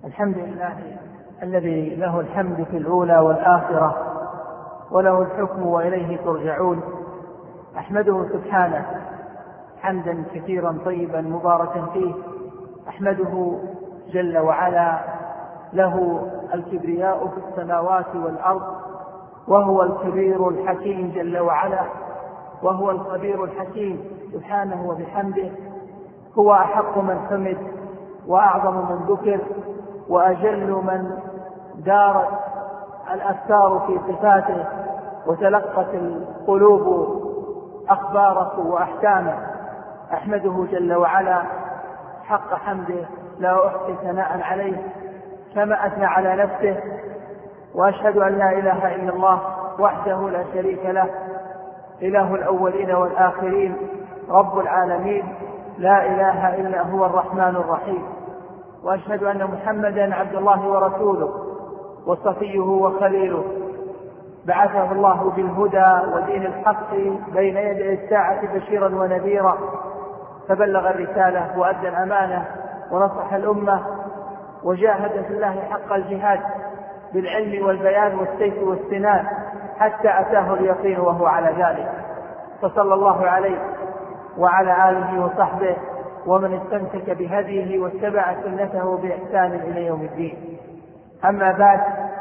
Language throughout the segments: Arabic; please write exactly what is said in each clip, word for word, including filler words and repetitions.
الحمد لله الذي له الحمد في الأولى والآخرة وله الحكم وإليه ترجعون. أحمده سبحانه حمدا كثيرا طيبا مباركا فيه. أحمده جل وعلا له الكبرياء في السماوات والأرض، وهو الكبير الحكيم جل وعلا، وهو الخبير الحكيم سبحانه وبحمده. هو أحق من حمد وأعظم من ذكر وأجل من دارت الأفكار في صفاته وتلقت القلوب أخباره وأحكامه. أحمده جل وعلا حق حمده لا أحصي ثناء عليه كما أثنى على نفسه. وأشهد أن لا إله إلا الله وحده لا شريك له، إله الأولين والآخرين، رب العالمين، لا إله إلا هو الرحمن الرحيم. وأشهد أن محمدا عبد الله ورسوله وصفيه وخليله، بعثه الله بالهدى ودين الحق بين يدي الساعة بشيرا ونذيرا، فبلغ الرسالة وأدى الأمانة ونصح الأمة وجاهد في الله حق الجهاد بالعلم والبيان والسيف والسنان حتى أتاه اليقين وهو على ذلك. فصلى الله عليه وعلى آله وصحبه ومن استمسك بهديه واتبع سنته بإحسان إلى يوم الدين. أما بعد،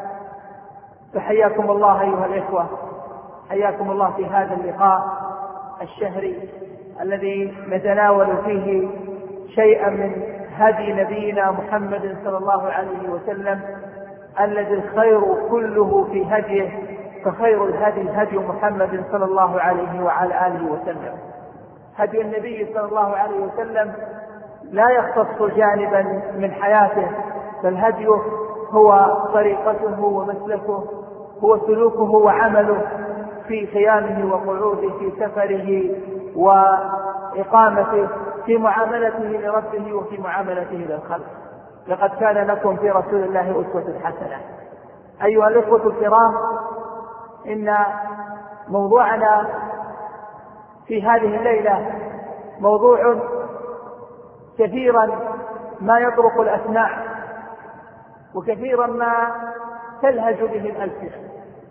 فحياكم الله أيها الإخوة، حياكم الله في هذا اللقاء الشهري الذي نتناول فيه شيئا من هدي نبينا محمد صلى الله عليه وسلم، الذي الخير كله في هديه، فخير الهدي هدي محمد صلى الله عليه وعلى آله وسلم. هدي النبي صلى الله عليه وسلم لا يختص جانبا من حياته، بل هديه هو طريقته ومسلكه، هو سلوكه وعمله في قيامه وقعوده، في سفره وإقامته، في معاملته لربه وفي معاملته للخلق. لقد كان لكم في رسول الله أسوة حسنة. أيها الإخوة الكرام، إن موضوعنا في هذه الليلة موضوع كثيرا ما يطرق الأسماع، وكثيرا ما تلهج به الألسنة.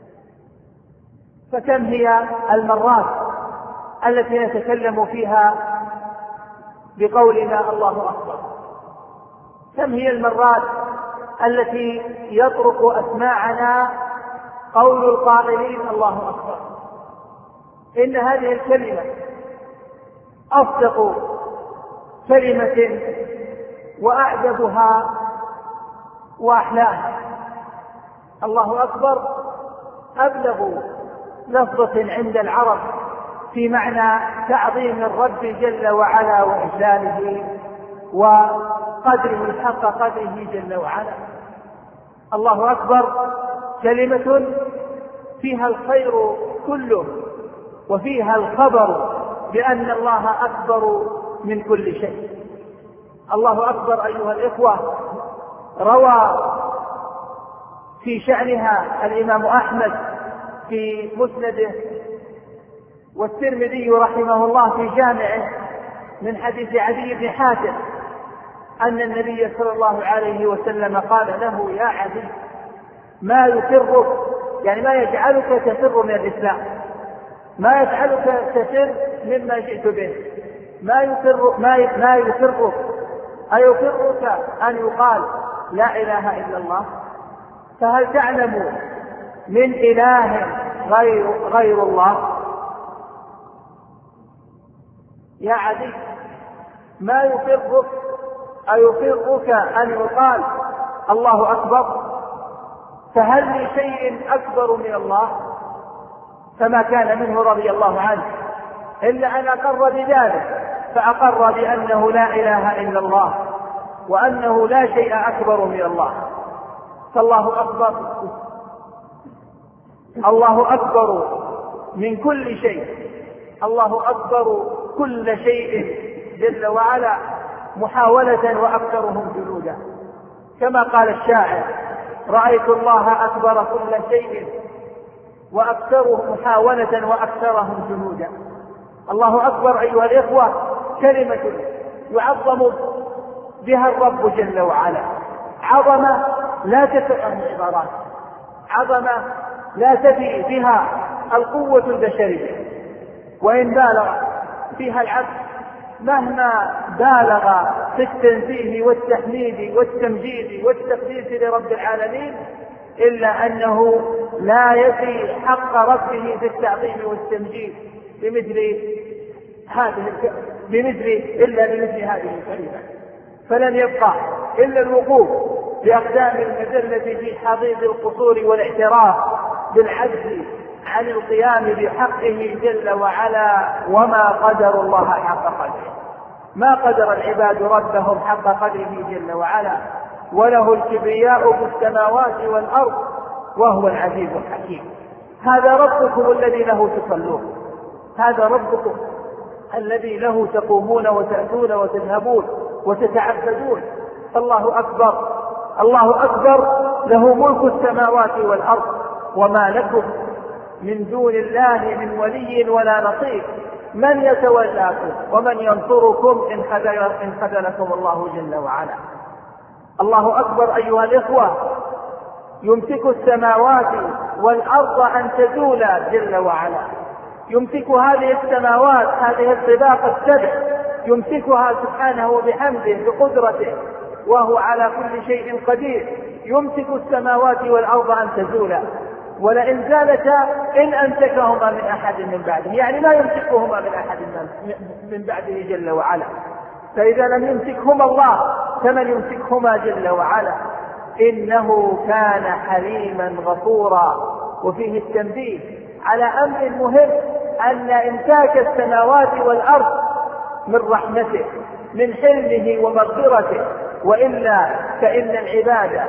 فكم هي المرات التي نتكلم فيها بقولنا الله أكبر؟ كم هي المرات التي يطرق أسماعنا قول القائلين الله أكبر؟ إن هذه الكلمة أصدق كلمة وأعجبها وأحلاها. الله أكبر أبلغ لفظة عند العرب في معنى تعظيم الرب جل وعلا وإجلاله وقدره حق قدره جل وعلا. الله أكبر كلمة فيها الخير كله، وفيها الخبر بأن الله أكبر من كل شيء. الله أكبر أيها الإخوة روى في شأنها الإمام أحمد في مسنده، والترمذي رحمه الله في جامعه، من حديث عدي بن حاتم أن النبي صلى الله عليه وسلم قال له: يا عدي، ما يسرك، يعني ما يجعلك تفر من الإسلام، ما يجعلك تفر مما جئت به، ما يسر ما ما يسرك أيسرك أن يقال لا إله إلا الله؟ فهل تعلم من إله غير غير الله؟ يا عدي، ما يسرك أيسرك أن يقال الله أكبر؟ فهل من شيء أكبر من الله؟ فما كان منه رضي الله عنه إلا أن أقر بذلك، فأقر بأنه لا إله إلا الله وأنه لا شيء أكبر من الله. فالله أكبر، الله أكبر من كل شيء، الله أكبر كل شيء جل وعلا محاولة وأكثرهم جنودا، كما قال الشاعر: رأيت الله أكبر كل شيء وأكثره محاولة وأكثرهم جنودا. الله أكبر أيها الإخوة كلمة يعظم بها الرب جل وعلا، عظمة لا تفهم العبارات، عظمة لا تفي بها القوة البشرية، وإن بالغ فيها العبد مهما بالغ في التنزيه والتحميد والتمجيد والتقديس لرب العالمين إلا أنه لا يفي حق ربه في التعظيم والتمجيد بمثل هذه بمثل إلا بمثل هذه الكلمة. فلن يبقى إلا الوقوف بأقدام المذلة في حضيض القصور والاعتراف بالعجز عن القيام بحقه جل وعلا، وما قدر الله حق قدره، ما قدر العباد ربهم حق قدره جل وعلا، وله الكبرياء في السماوات والأرض وهو العزيز الحكيم. هذا ربكم الذي له تصلون، هذا ربكم الذي له تقومون وتأتون وتذهبون وتتعبدون. الله أكبر، الله أكبر، له ملك السماوات والأرض، وما لكم من دون الله من ولي ولا نصير، من يتولاكم ومن ينصركم إن خذلكم الله جل وعلا. الله أكبر أيها الإخوة، يمسك السماوات والأرض أن تزولا جل وعلا، يمسك هذه السماوات، هذه الطباق السبع، يمسكها سبحانه وبحمده بقدرته وهو على كل شيء قدير، يمسك السماوات والأرض أن تزولا، ولئن زالتا إن أمسكهما من أحد من بعده، يعني لا يمسكهما من أحد من بعده جل وعلا. فإذا لم يمسكهما الله فمن يمسكهما جل وعلا؟ إنه كان حليما غفورا. وفيه التنبيه على أمر مهم، أن إمساك السماوات والأرض من رحمته، من حلمه ومغفرته، وإلا فإن العباد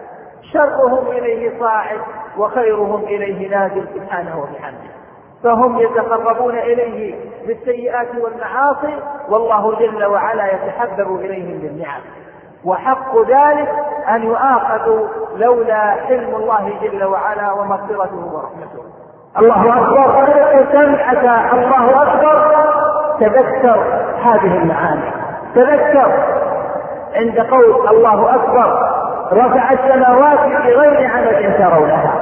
شرهم إليه صاعد وخيرهم إليه نازل سبحانه وبحمده، فهم يتقربون إليه بالسيئات والمعاصي، والله جل وعلا يتحبب إليهم بالنعم، وحق ذلك أن يؤاخذوا لولا حلم الله جل وعلا ومغفرته ورحمته. الله أكبر، سمعك الله أكبر، تذكر هذه المعاني، تذكر عند قول الله أكبر رفع السماوات بغير عمد ترونها،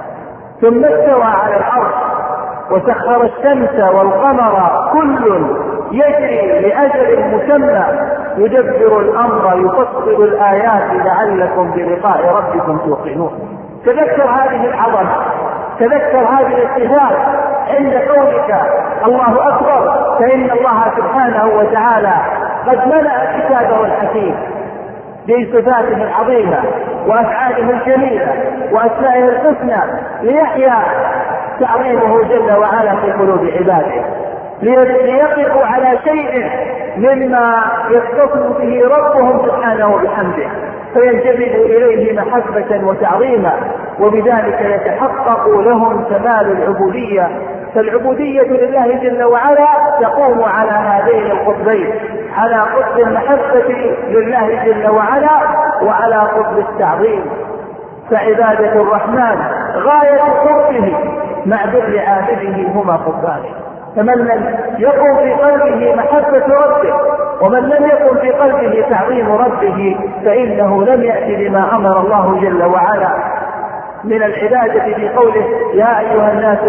ثم استوى على العرش وسخر الشمس والقمر كل يجري لأجل مسمى يدبر الأمر يفصل الآيات لعلكم بلقاء ربكم توقنون. تذكر هذه العظمة، تذكر هذه الصفات عند قولك الله أكبر، فإن الله سبحانه وتعالى قد ملأ كتابه الحكيم بصفاته العظيمة وأفعاله الجميلة وأسمائه الحسنى ليحيا تعظيمه جل وعلا في قلوب عباده، ليقفوا على شيء مما يتصف به ربهم سبحانه وبحمده، فينجذبوا إليه محبة وتعظيما، وبذلك يتحقق لهم كمال العبودية. فالعبودية لله جل وعلا تقوم على هذين القطبين، على قطب المحبة لله جل وعلا وعلى قطب التعظيم. فعبادة الرحمن غاية قربه مع ذل عابده هما قطبان، فمن لم يكن في قلبه محبة ربه ومن لم يكن في قلبه تعظيم ربه فإنه لم يأتي بما أمر الله جل وعلا من العبادة في قوله يا أيها الناس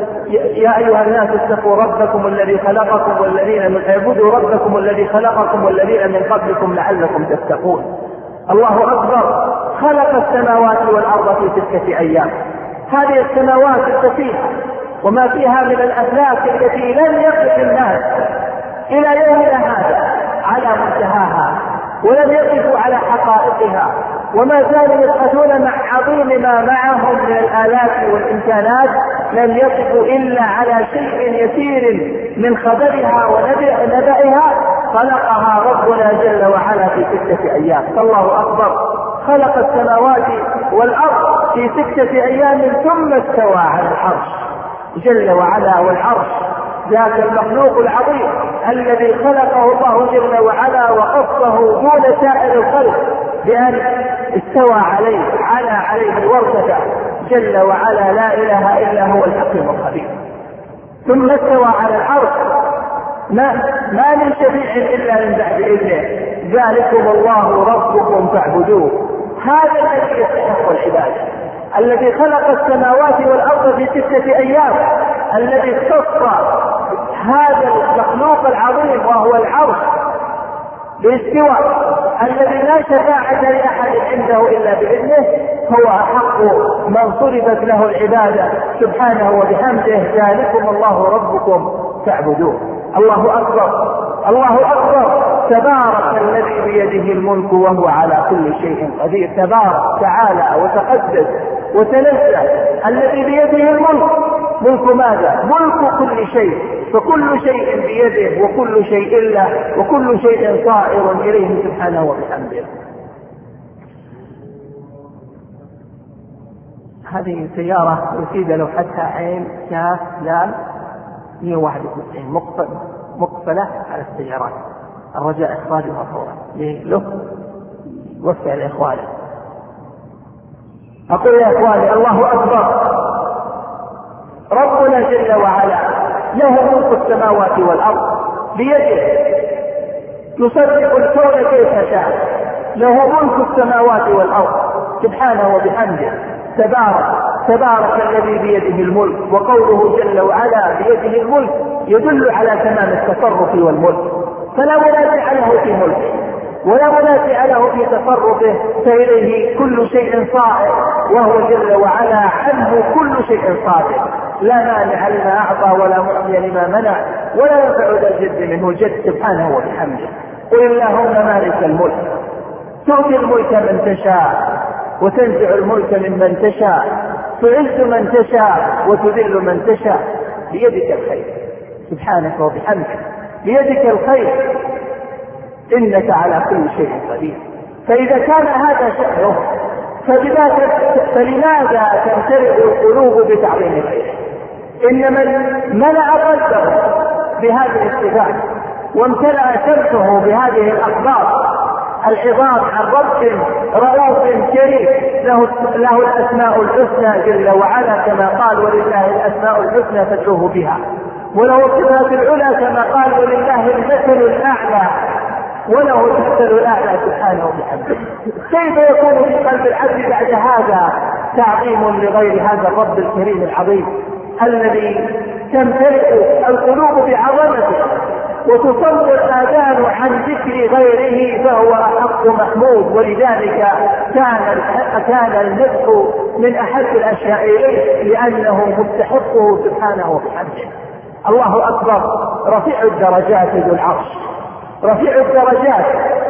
يا أيها الناس اتقوا ربكم الذي خلقكم والذين من اعبدوا ربكم الذي خلقكم والذين من قبلكم لعلكم تتقون. الله أكبر، خلق السماوات والأرض في ستة أيام. هذه السماوات الفسيحة وما فيها من الأفلاك التي لم يقف الناس إلى يومنا هذا على منتهاها ولم يقفوا على حقائقها، وما زالوا يبحثون مع عظيم ما معهم من الآلات والإمكانات، لم يقفوا إلا على شيء يسير من خبرها ونبأها خلقها ربنا جل وعلا في ستة أيام. فالله أكبر، خلق السماوات والأرض في ستة أيام ثم استوى على العرش جل وعلا. والعرش ذاك المخلوق العظيم الذي خلقه الله جل وعلا وخصه دون سائر الخلق بأن استوى عليه على عليه وارتفع جل وعلا، لا إله إلا هو الحكيم الخبير. ثم استوى على العرش، ما, ما من شفيع إلا من بعد إذنه، ذلكم الله ربكم فاعبدوه هذا الذي يستحق العبادة، الذي خلق السماوات والأرض في ستة أيام، الذي اختص هذا المخلوق العظيم وهو العرش بالاستواء، الذي لا شفاعة لأحد عنده إلا بإذنه، هو أحق من صرفت له العبادة سبحانه وبحمده. ذلكم الله ربكم فاعبدوه. الله أكبر، الله أكبر. تبارك الذي بيده الملك وهو على كل شيء قدير. تبارك تعالى وتقدس وتنزه الذي بيده الملك. ملك ماذا؟ ملك كل شيء، فكل شيء بيده وكل شيء له وكل شيء طائر إليه سبحانه وبحمده. هذه سيارة يفيد لو حتى عين كاف لام مئة وواحد وتسعين مقفلة على السيارات، الرجاء إخراجها فورا له وسع لإخوانه. أقول يا إخواني الله أكبر. ربنا جل وعلا له ملك السماوات والأرض بيده، يصرف الكون كيف شاء، له ملك السماوات والأرض سبحانه وبحمده. تبارك تبارك الذي بيده الملك. وقوله جل وعلا بيده الملك يدل على تمام التصرف والملك، فلا منازع له في ملكه ولا منازع له في تصرفه، فإليه كل شيء صائر، وهو جل وعلا عنه كل شيء صادق، لا مانع لما أعطى ولا معطي لما منع ولا ينفع ذا الجد منه الجد سبحانه وبحمده. قل اللهم مالك الملك تؤتي الملك من تشاء وتنزع الملك ممن تشاء، تعز من تشاء وتذل من تشاء، بيدك الخير سبحانك وبحمدك، بيدك الخير إنك على كل شيء قدير. فإذا كان هذا شأنه فلماذا تمتلئ القلوب بتعظيم غيره؟ إن من ملأ قلبه بهذه الصفات وامتلأ سمعه بهذه الأخبار العظام عن رب رؤوف كريم له, له الأسماء الحسنى جل وعلا كما قال ولله الأسماء الحسنى فادعوه بها، وله الصفات العلى كما قال ولله المثل الأعلى وله المثل الأعلى سبحانه وبحمده. كيف يكون في قلب العبد بعد هذا تعظيم لغير هذا الرب الكريم العظيم الذي تمتلئ القلوب بعظمته وتصم الآذان عن ذكر غيره، فهو أحق محمود. ولذلك كان كان المدح من أحب الأشياء إليه لأنه مستحقه سبحانه وبحمده. الله أكبر. رفيع الدرجات ذو العرش، رفيع الدرجات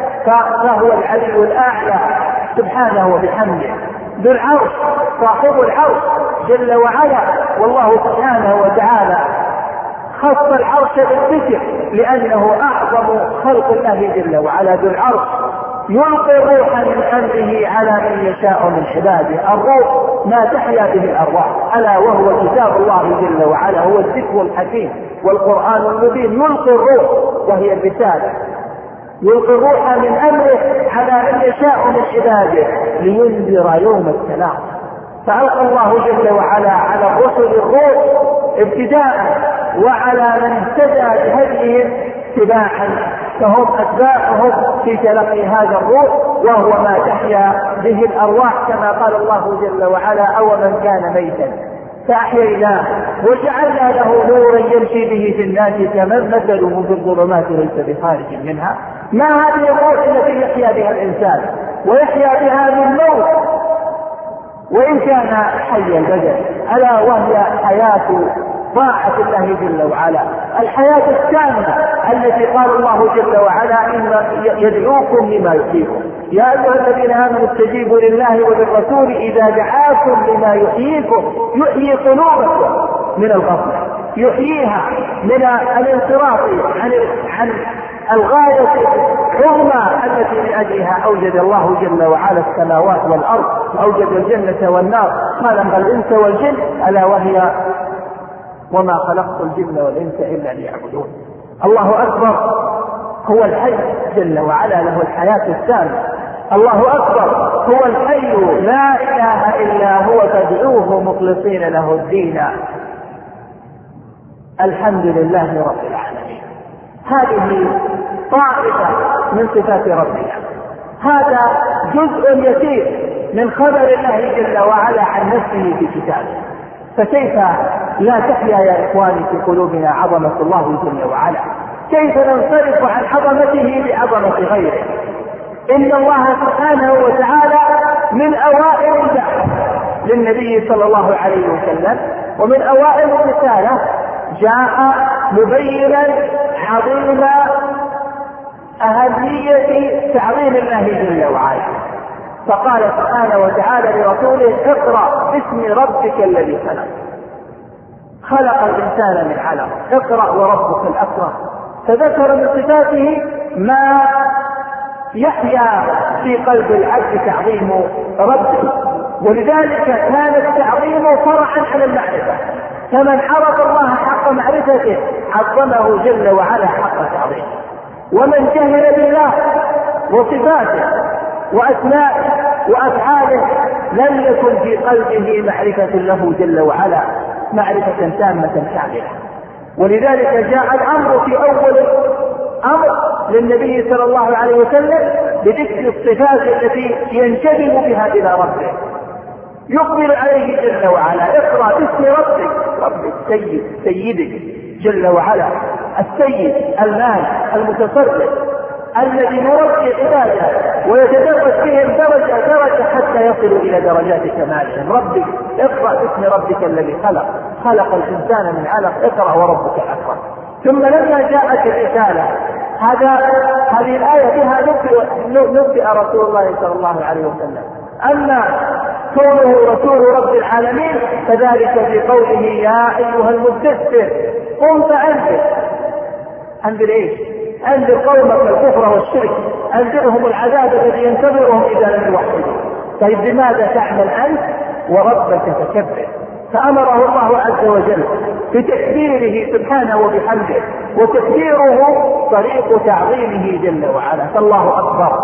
فهو العلي الأعلى سبحانه وبحمده. ذو العرش صاحب العرش جل وعلا، والله سبحانه وتعالى خص العرش بالذكر لأنه أعظم خلق الله جل وعلا. ذو العرش يلقي الروح من أمره على من يشاء من عباده. الروح ما تحيا به الأرواح، ألا وهو كتاب الله جل وعلا، هو الذكر الحكيم والقرآن المبين. يلقي الروح وهي الرسالة، يلقي الروح من أمره على من يشاء من عباده لينذر يوم التلاق. فألقى الله جل وعلا على الرسل الروح ابتداء وعلى من اهتدى بهديهم اتباعا، فهم أتباعهم في تلقي هذا الروح وهو ما تحيا به الأرواح كما قال الله جل وعلا أو من كان ميتا فأحييناه وجعلنا له نورا يمشي به في الناس كمن مثله في الظلمات ليس بخارج منها. ما هذه الروح التي يحيا بها الإنسان ويحيا بها من موت وإن كان حي البدن، ألا وهي حياة طاعة الله جل وعلا، الحياة التامة التي قال الله جل وعلا إن يدعوكم لما يحييكم. يا أيها الذين آمنوا استجيبوا لله وللرسول إذا دعاكم لما يحييكم. يحيي قلوبكم من الغفلة، يحييها من الانصراف عن عن الغاية العظمى التي من أجلها أوجد الله جل وعلا السماوات والأرض، أوجد الجنة والنار، خلق الإنس والجن، ألا وهي وما خلقت الجن والإنس إلا ليعبدون. الله أكبر. هو الحي جل وعلا، له الحياة التامة. الله أكبر. هو الحي لا إله إلا هو فادعوه مخلصين له الدين. الحمد لله رب العالمين. هذه طائفة من صفات ربنا، هذا جزء يسير من خبر الله جل وعلا عن نفسه في كتابه، فكيف لا تحيا يا إخواني في قلوبنا عظمة الله جل وعلا؟ كيف ننصرف عن عظمته بعظمة غيره؟ إن الله سبحانه وتعالى من أوائل الدعوة للنبي صلى الله عليه وسلم ومن أوائل الرسالة جاء مبينا عظيم أهمية تعظيم الله جل وعلا، فقال سبحانه وتعالى لرسوله: اقرأ باسم ربك الذي خلق، خلق الإنسان من علق، اقرأ وربك الأكرم، فذكر من صفاته ما يحيا في قلب العبد تعظيم ربه، ولذلك كان التعظيم فرعا على المعرفة، فمن عرف الله حق معرفته عظمه جل وعلا حق تعظيمه، ومن جهل بالله وصفاته وأسمائه وأفعاله لم يكن في قلبه معرفة له جل وعلا معرفة تامة كاملة. ولذلك جاء الأمر في أول أمر للنبي صلى الله عليه وسلم بذكر الصفات التي ينشبه بها إلى ربه، يقبل عليه جل وعلا: اقرأ باسم ربك، رب السيد سيدك جل وعلا، السيد المال المتصرف الذي مربي عباده ويتدرج بهم درجة درجة حتى يصلوا إلى درجات كمالهم. ربك اقرأ باسم ربك الذي خلق، خلق الإنسان من علق، اقرأ وربك الأكرم. ثم لما جاءت الرسالة هذا هذه الآية بها نبئ رسول الله صلى الله عليه وسلم أما كونه رسول رب العالمين فذلك في قوله: يا أيها المدثر قم فأنذر. أنذر إيش؟ أنذر قومك الكفر والشرك، أنذرهم العذاب الذي ينتظرهم إذا لم يوحدوا. طيب بماذا تعمل أنت؟ وربك فكبر. فأمره الله عز وجل بتكبيره سبحانه وبحمده، وتكبيره طريق تعظيمه جل وعلا، فالله أكبر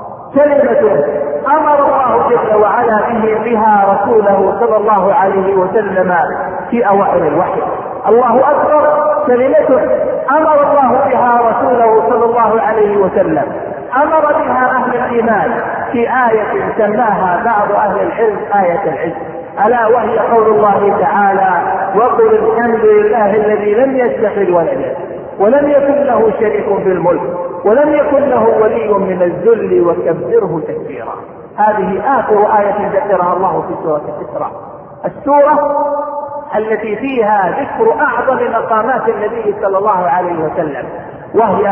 كلمة أمر الله جل وعلا به بها رسوله صلى الله عليه وسلم في أوائل الوحي. الله أكبر كلمة أمر الله بها رسوله صلى الله عليه وسلم، أمر بها أهل الإيمان في آية سماها بعض أهل العلم آية العز، ألا وهي قول الله تعالى: وقل الحمد لله الذي لم يتخذ ولدا ولم يكن له شريك في الملك ولم يكن له ولي من الذل وكبره تكبيرا. هذه آخر آية ذكرها الله في سورة الإسراء، السورة التي فيها ذكر أعظم مقامات النبي صلى الله عليه وسلم، وهي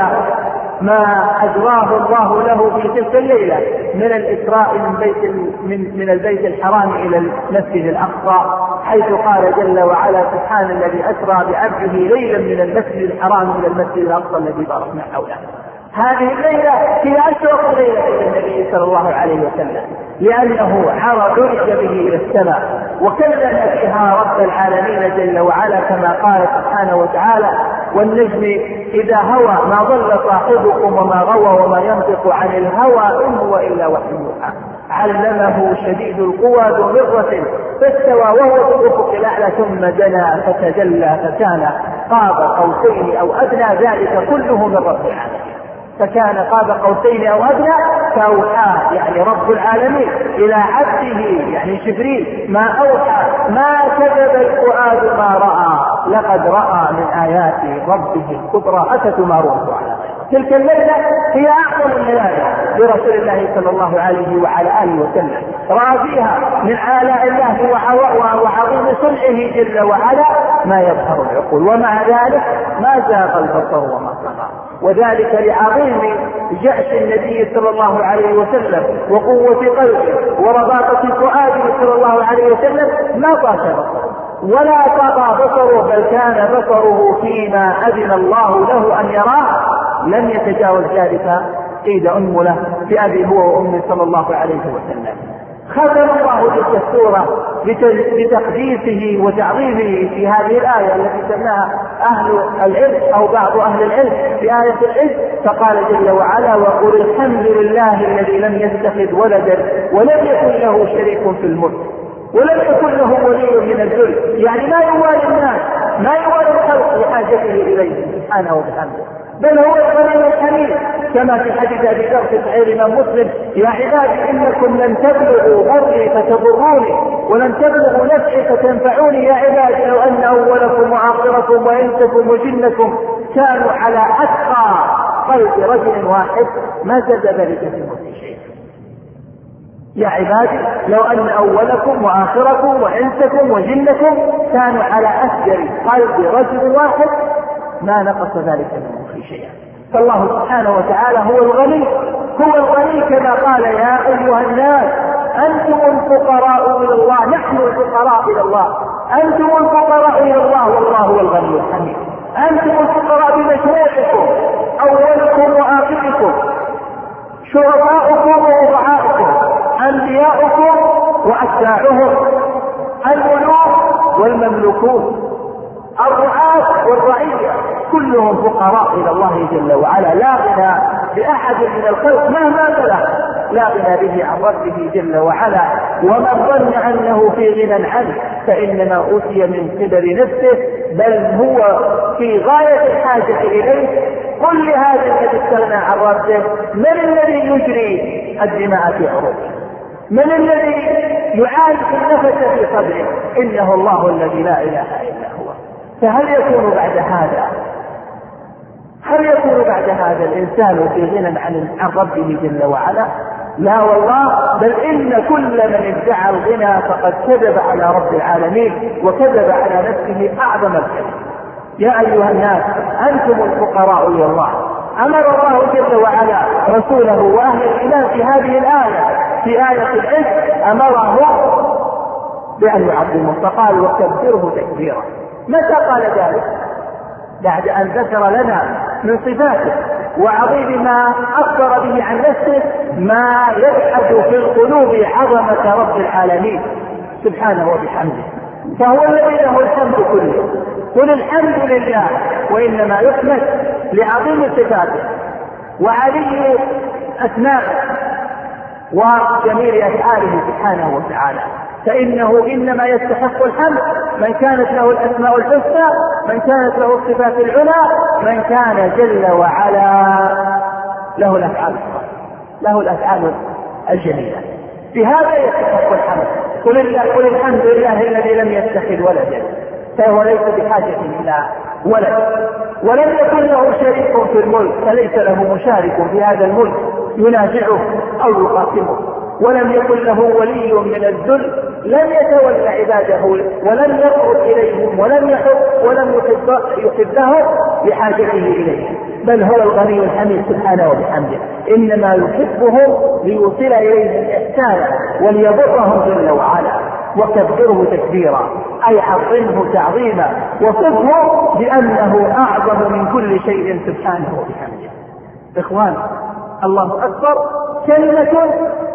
ما أجراه الله له في تلك الليلة من الإسراء من بيت من, من البيت الحرام إلى المسجد الأقصى، حيث قال جل وعلا: سبحان الذي أسرى بعبده ليلا من المسجد الحرام إلى المسجد الأقصى الذي باركنا حوله. هذه الليلة هي أشرف ليلة للنبي صلى الله عليه وسلم، لأنه عرج به إلى السماء وكلم فيها رب العالمين جل وعلا، كما قال سبحانه وتعالى: والنجم إذا هوى ما ضل صاحبكم وما غوى وما ينطق عن الهوى إن هو إلا وحي يوحى علمه شديد القوى ذو مرة فاستوى وهو في الأفق الأعلى ثم دنا فتجلى فكان قاب قوسين أو أدنى، ذلك كله من رب العالمين. فكان قاب قوسين أو أدنى فأوحى يعني رب العالمين إلى عبده يعني جبريل ما أوحى ما كذب الفؤاد ما رأى لقد رأى من آيات ربه الكبرى أفتمارون على تلك الليلة هي أعظم الليالي لرسول الله صلى الله عليه وعلى آله وسلم، رأى فيها من آلاء الله وعظيم صنعه جل وعلا ما يظهر العقول، ومع ذلك ما زاغ البصر وما طغى، وذلك لعظيم جأش النبي صلى الله عليه وسلم وقوة قلبه ورباطة فؤاده صلى الله عليه وسلم، ما طاش بصره ولا طغى بصره، بل كان بصره فيما أذن الله له أن يراه، لم يتجاوز ذلك قيد أنملة بأبي هو وأمي صلى الله عليه وسلم. ختم الله تلك السورة بتقديسه وتعظيمه في هذه الآية التي سماها أهل العلم أو بعض أهل العلم بآية العز، فقال جل وعلا: وقل الحمد لله الذي لم يتخذ ولدا ولم يكن له شريك في الملك ولم يكن له ولي من الذل، يعني ما يوالي الناس ما يوالي الخلق لحاجته إليه سبحانه وبحمده، بل هو الغني الحميد، كما في حديث ابي ذر في صحيح الامام مسلم: يا عبادي انكم لن تبلغوا ضري فتضروني ولن تبلغوا نفعي فتنفعوني. يا عبادي لو ان اولكم واخركم وانسكم وجنكم كانوا على اتقى قلب رجل واحد ما زاد ذلك في الملك شيء. يا عبادي لو ان اولكم واخركم وانسكم وجنكم كانوا على افجر قلب رجل واحد ما نقص ذلك من الملك شيئا. فالله سبحانه وتعالى هو الغني، هو الغني كما قال: يا ايها الناس انتم الفقراء الى الله، نحن الفقراء الى الله، انتم الفقراء الى الله والله هو الغني الحميد. انتم الفقراء بمجموعكم، اولكم واخركم، شرفاؤكم ووضعاؤكم، انبياؤكم واتباعهم، الملوك والمملوكون، الرعاة والرعية، كلهم فقراء إلى الله جل وعلا، لا غنى بأحد من الخلق مهما بلغ، لا غنى به عن ربه جل وعلا. ومن ظن أنه في غنى عنه فإنما أوتي من قبل نفسه، بل هو في غاية الحاجة إليه. قل لهذا الذي استغنى عن ربه: من الذي يجري الدماء في عروقه؟ من الذي يعالج النفس في صدره؟ إنه الله الذي لا إله إلا هو. فهل يكون بعد هذا هل يكون بعد هذا الإنسان في غنى عن عن ربه جل وعلا؟ لا والله، بل إن كل من ادعى الغنى فقد كذب على رب العالمين وكذب على نفسه أعظم الكذب. يا أيها الناس أنتم الفقراء إلى الله. أمر الله جل وعلا رسوله وأهل الإيمان في هذه الآية، في آية العز، أمره بأن يعظمه فقال: وكبره تكبيرا. متى قال ذلك؟ بعد أن ذكر لنا من صفاته وعظيم ما أخبر به عن نفسه ما يبحث في القلوب عظمة رب العالمين سبحانه وبحمده. فهو الذي له الحمد كله. قل الحمد لله، وإنما يحمد لعظيم صفاته وعلي أسمائه وجميل أفعاله سبحانه وتعالى. فإنه إنما يستحق الحمد من كانت له الأسماء الحسنى، من كانت له الصفات العلى، من كان جل وعلا له الأفعال له الأفعال الجميلة. بهذا يستحق الحمد. قل, قل الحمد لله الذي لم يتخذ ولدا، فهو ليس بحاجة إلى ولد، ولم يكن له شريك في الملك فليس له مشارك في هذا الملك ينازعه أو يقاسمه، ولم يكن له ولي من الذل، لم يتولى عباده ولم يقرب إليهم ولم يحب ولم يحبهم لحاجته إليهم، بل هو الغني الحميد سبحانه وبحمده. إنما يحبهم ليوصل إليهم إحسانا وليضرهم جل وعلا. وكبره تكبيرا أي عظمه تعظيما، وصفه بأنه أعظم من كل شيء سبحانه وبحمده. إخوان، الله أكبر كلمة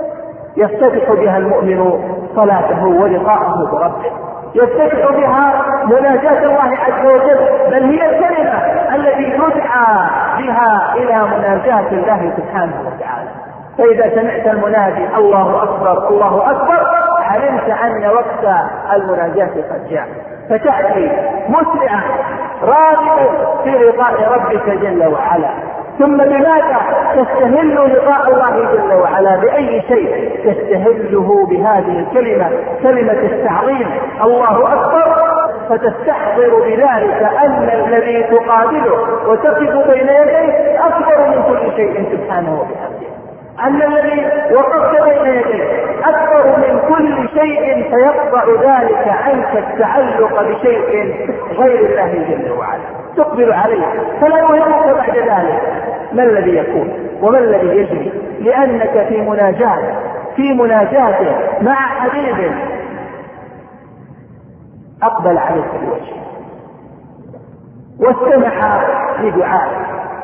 يفتتح بها المؤمن صلاته ولقاءه بربه، يفتتح بها مناجاة الله عز وجل، بل هي الكلمة التي يدعى بها إلى مناجاة الله سبحانه وتعالى. فإذا سمعت المنادي الله أكبر الله أكبر علمت أن وقت المناجاة قد جاء، فتأتي مسرعا راغبا في لقاء ربك جل وعلا. ثم بماذا تستهل لقاء الله جل وعلا؟ بأي شيء تستهله؟ بهذه الكلمة، كلمة التعظيم الله أكبر، فتستحضر بذلك أن الذي تقابله وتقف بين يديه أكبر من كل شيء سبحانه وبحمده، أن الذي وقفت بين يديه أكبر من كل شيء، فيقطع ذلك عنك التعلق بشيء غير الله جل وعلا، تقبل عليه فلا يهمك بعد ذلك ما الذي يكون وما الذي يجري، لأنك في مناجاة في مناجاة مع حبيب أقبل عليك الوجه واستمع لدعائك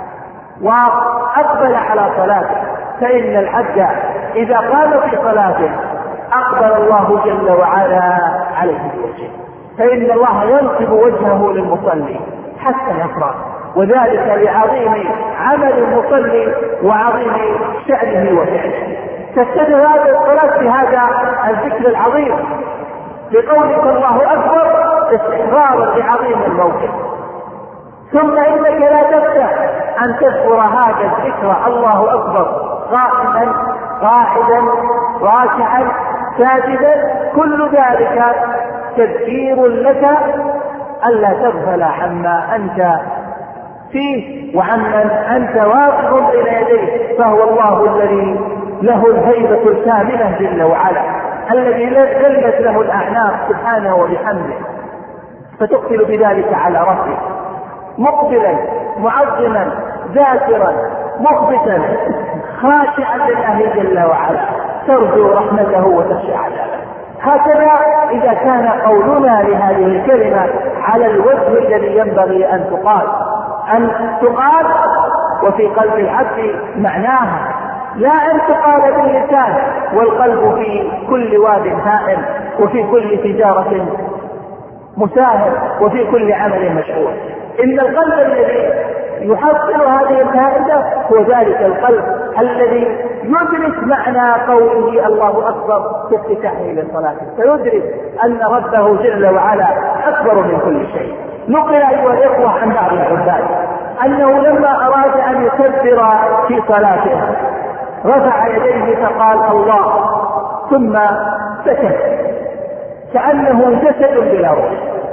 وأقبل على صلاته. فإن العبد إذا قام في صلاته أقبل الله جل وعلا عليه الوجه، فإن الله ينصب وجهه للمصلي حتى يفرغ، وذلك لعظيم عمل المصلي وعظيم شأنه وفعله. تستدل هذه الصلاة بهذا الذكر العظيم بقولك الله أكبر استحضارا لعظيم الموقف. ثم إنك لا تفتح أن تذكر هذا الذكر الله أكبر قائما قاعدا راكعا ساجدا، كل ذلك تذكير لك ألا تغفل عما أنت فيه وعمن أنت واقف بين يديه، فهو الله الذي له الهيبة الكاملة جل وعلا، الذي ذلت له الأعناق سبحانه وبحمده، فتقبل بذلك على ربك مقبلا معظما ذاكرا مخبتا خاشعا لله جل وعلا، ترجو رحمته وتخشى عذابه. هكذا إذا كان قولنا لهذه الكلمة على الوجه الذي ينبغي أن تقال أن تقال وفي قلب العبد معناها، لا أن تقال باللسان والقلب في كل واد هائم وفي كل تجارة مساهم وفي كل عمل مشغول. إن القلب الذي يحصل هذه الفائدة هو ذلك القلب الذي يدرك معنى قوله الله أكبر في افتتاحه لصلاته، فيدرك أن ربه جل وعلا أكبر من كل شيء. نقل أيها الإخوة عن بعض العباد أنه لما أراد أن يكبر في صلاته رفع يديه فقال الله، ثم سكت كأنه جسد بلا روح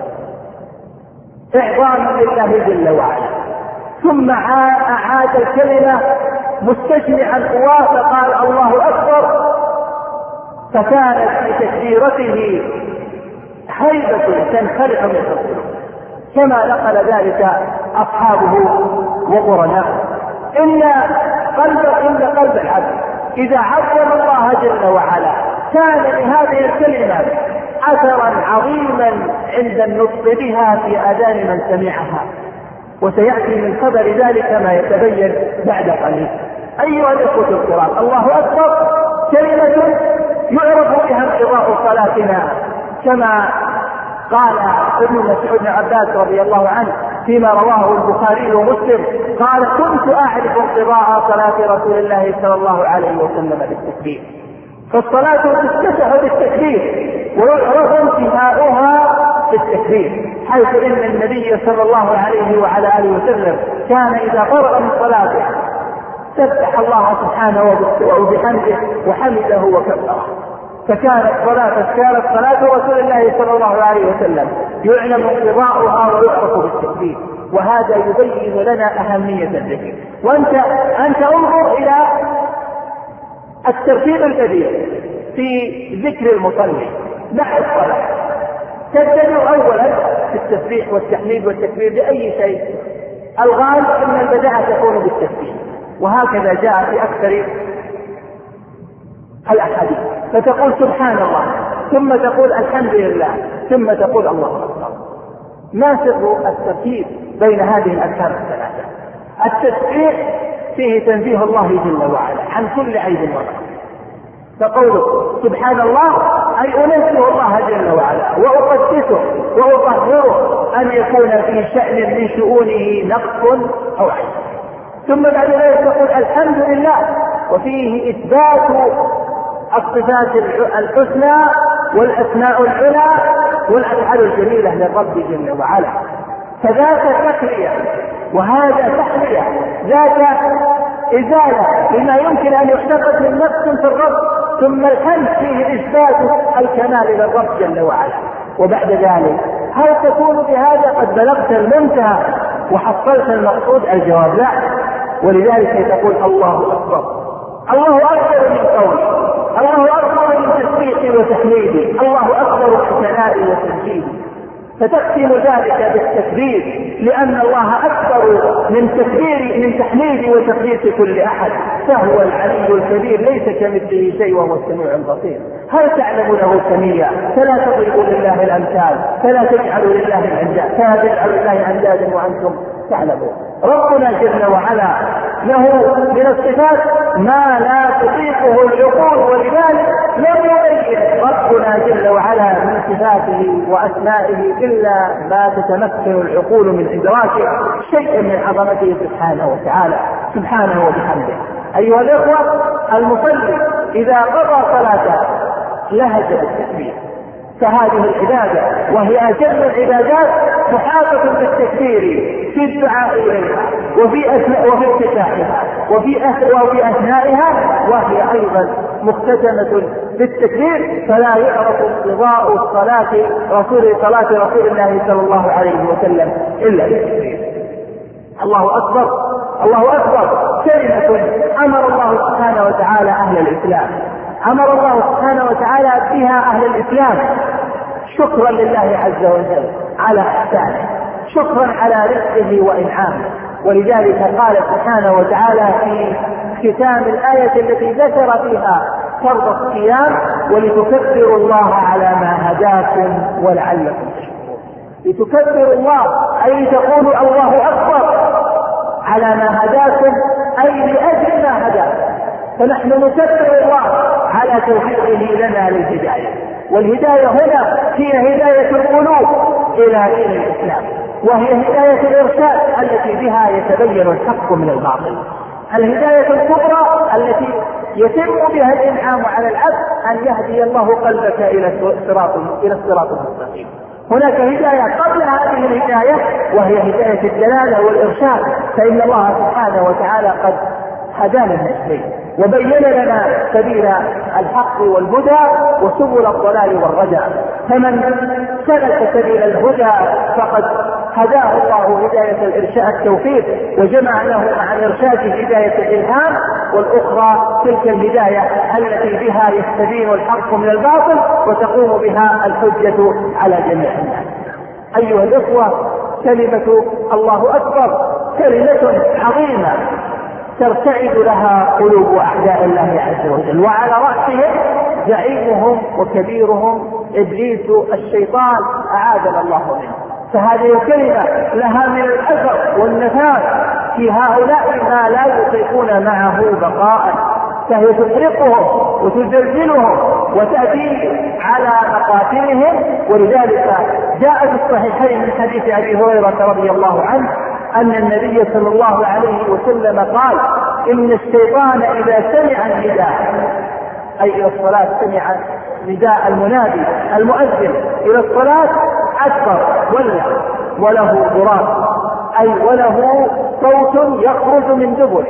إعظاما لله جل وعلا، ثم أعاد الكلمة مستجمعا قواه فقال الله أكبر، فكانت في تكبيرته هيبة تنخلق من القلوب كما نقل ذلك أصحابه وقرناءه. إن قلب إن قلب العبد إذا عظم الله جل وعلا كان لهذه الكلمة أثرا عظيما عند النطق بها في آذان من سمعها، وسيأتي من خبر ذلك ما يتبين بعد قليل. أيها الإخوة الكرام، الله أكبر كلمة يعرف بها انقضاء صلاتنا، كما قال ابن مسعود بن عباس رضي الله عنه فيما رواه البخاري ومسلم قال: كنت أعرف انقضاء صلاة رسول الله صلى الله عليه وسلم بالتكبير. فالصلاة تفتتح بالتكبير ويعرف انتهاؤها بالتكبير، حيث إن النبي صلى الله عليه وعلى آله وسلم كان إذا فرغ من صلاته سبح الله سبحانه وبحمده وحمده وكبره. فكانت صلاة كانت صلاة رسول الله صلى الله عليه وسلم يعلم انقضاؤها ويعرف بالتكبير، وهذا يبين لنا أهمية الذكر. وأنت أنت انظر إلى الترتيب الكبير في ذكر المصلي مع الصلاة. تبدأ أولا بالتسبيح والتحميد والتكبير بأي شيء، الغالب أن البداية تكون بالتسبيح، وهكذا جاء في أكثر الأحاديث، فتقول سبحان الله، ثم تقول الحمد لله، ثم تقول الله أكبر. ما سر الترتيب بين هذه الأركان الثلاثة؟ التسبيح فيه تنزيه الله جل وعلا عن كل عيب ونقص، فقوله سبحان الله أي أنزه الله جل وعلا وأقدسه وأطهره أن يكون في شأن من شؤونه نقص أو عيب. ثم بعد ذلك تقول الحمد لله، وفيه إثبات الصفات الحسنى والأسماء العلى والأفعال الجميلة للرب جل وعلا، فذاك تقلية وهذا تحلية، ذاك إزالة لما يمكن أن يحتفظ من نقص في الرب، ثم الحمد فيه إثبات الكمال للرب جل وعلا. وبعد ذلك هل تكون بهذا قد بلغت المنتهى وحصلت المقصود؟ الجواب لا. ولذلك تقول الله أكبر، الله أكبر من قولي، الله أكبر من تسبيحي وتحميدي، الله أكبر من ثنائي وتمجيدي، فتختم ذلك بالتكبير، لأن الله أكبر من تكبير من تحميد وتقديس كل أحد، فهو العلي الكبير ليس كمثله شيء وهو السميع البصير. هل تعلم له سميا؟ فلا تضربوا لله الأمثال، فلا تجعلوا لله الأنداد، فلا تجعلوا لله أندادا وأنتم تعلمون. ربنا جل وعلا له من الصفات ما لا تطيقه العقول، ولذلك لم يبين ربنا جل وعلا من صفاته وأسمائه إلا ما تتمكن العقول من إدراكه شيئا من عظمته سبحانه وتعالى سبحانه وبحمده. أيها الإخوة، المصلي إذا قضى صلاته لهج بالتكبير، فهذه العبادة وهي أجل العبادات محاطة بالتكبير في الدعاء إليها وفي أثناء وفي افتتاحها وفي وفي أثنائها، وهي أيضا مختتمة بالتكبير، فلا يعرف انقضاء الصلاة رسول صلاة رسول الله صلى الله عليه وسلم إلا بالتكبير. الله أكبر الله أكبر كلمة أمر الله سبحانه وتعالى أهل الإسلام أمر الله سبحانه وتعالى بها أهل الإسلام شكرا لله عز وجل على إحسانه، شكرا على رزقه وإنعامه. ولذلك قال سبحانه وتعالى في ختام الآية التي ذكر فيها فرض الصيام: ولتكبروا الله على ما هداكم ولعلكم تشكرون. لتكبروا الله أي تقولوا الله أكبر على ما هداكم، أي لأجل ما هداكم. فنحن نكبر الله على توفيقه لنا للهداية، والهداية هنا هي هداية القلوب إلى دين الإسلام، وهي هداية الإرشاد التي بها يتبين الحق من الباطل. الهداية الكبرى التي يتم بها الإنعام على العبد أن يهدي الله قلبك إلى الصراط إلى الصراط المستقيم. هناك هداية قبل هذه الهداية وهي هداية الدلالة والإرشاد، فإن الله سبحانه وتعالى قد هدانا المسلمين وبين لنا سبيل الحق والهدى وسبل الضلال والردى. فمن سلك سبيل الهدى فقد هداه الله هداية الإرشاد التوفيق، وجمع له مع الإرشاد هداية الإلهام، والأخرى تلك الهداية التي بها يستبين الحق من الباطل وتقوم بها الحجة على جميع الناس. أيها الإخوة، كلمة الله أكبر كلمة عظيمة ترتعد لها قلوب أعداء الله عز وجل، وعلى رأسهم زعيمهم وكبيرهم إبليس الشيطان أعاذنا الله منه. فهذه الكلمة لها من الأثر والنفاذ في هؤلاء ما لا يطيقون معه بقاء، فهي تفرقهم وتزلزلهم وتأتي على مقاتلهم. ولذلك جاء في الصحيحين من حديث أبي هريرة رضي الله عنه أن النبي صلى الله عليه وسلم قال: إن الشيطان إذا سمع النداء، أي إلى الصلاة، سمع نداء المنادي المؤذن إلى الصلاة أكبر ولع وله ضراب، أي وله صوت يخرج من دبره.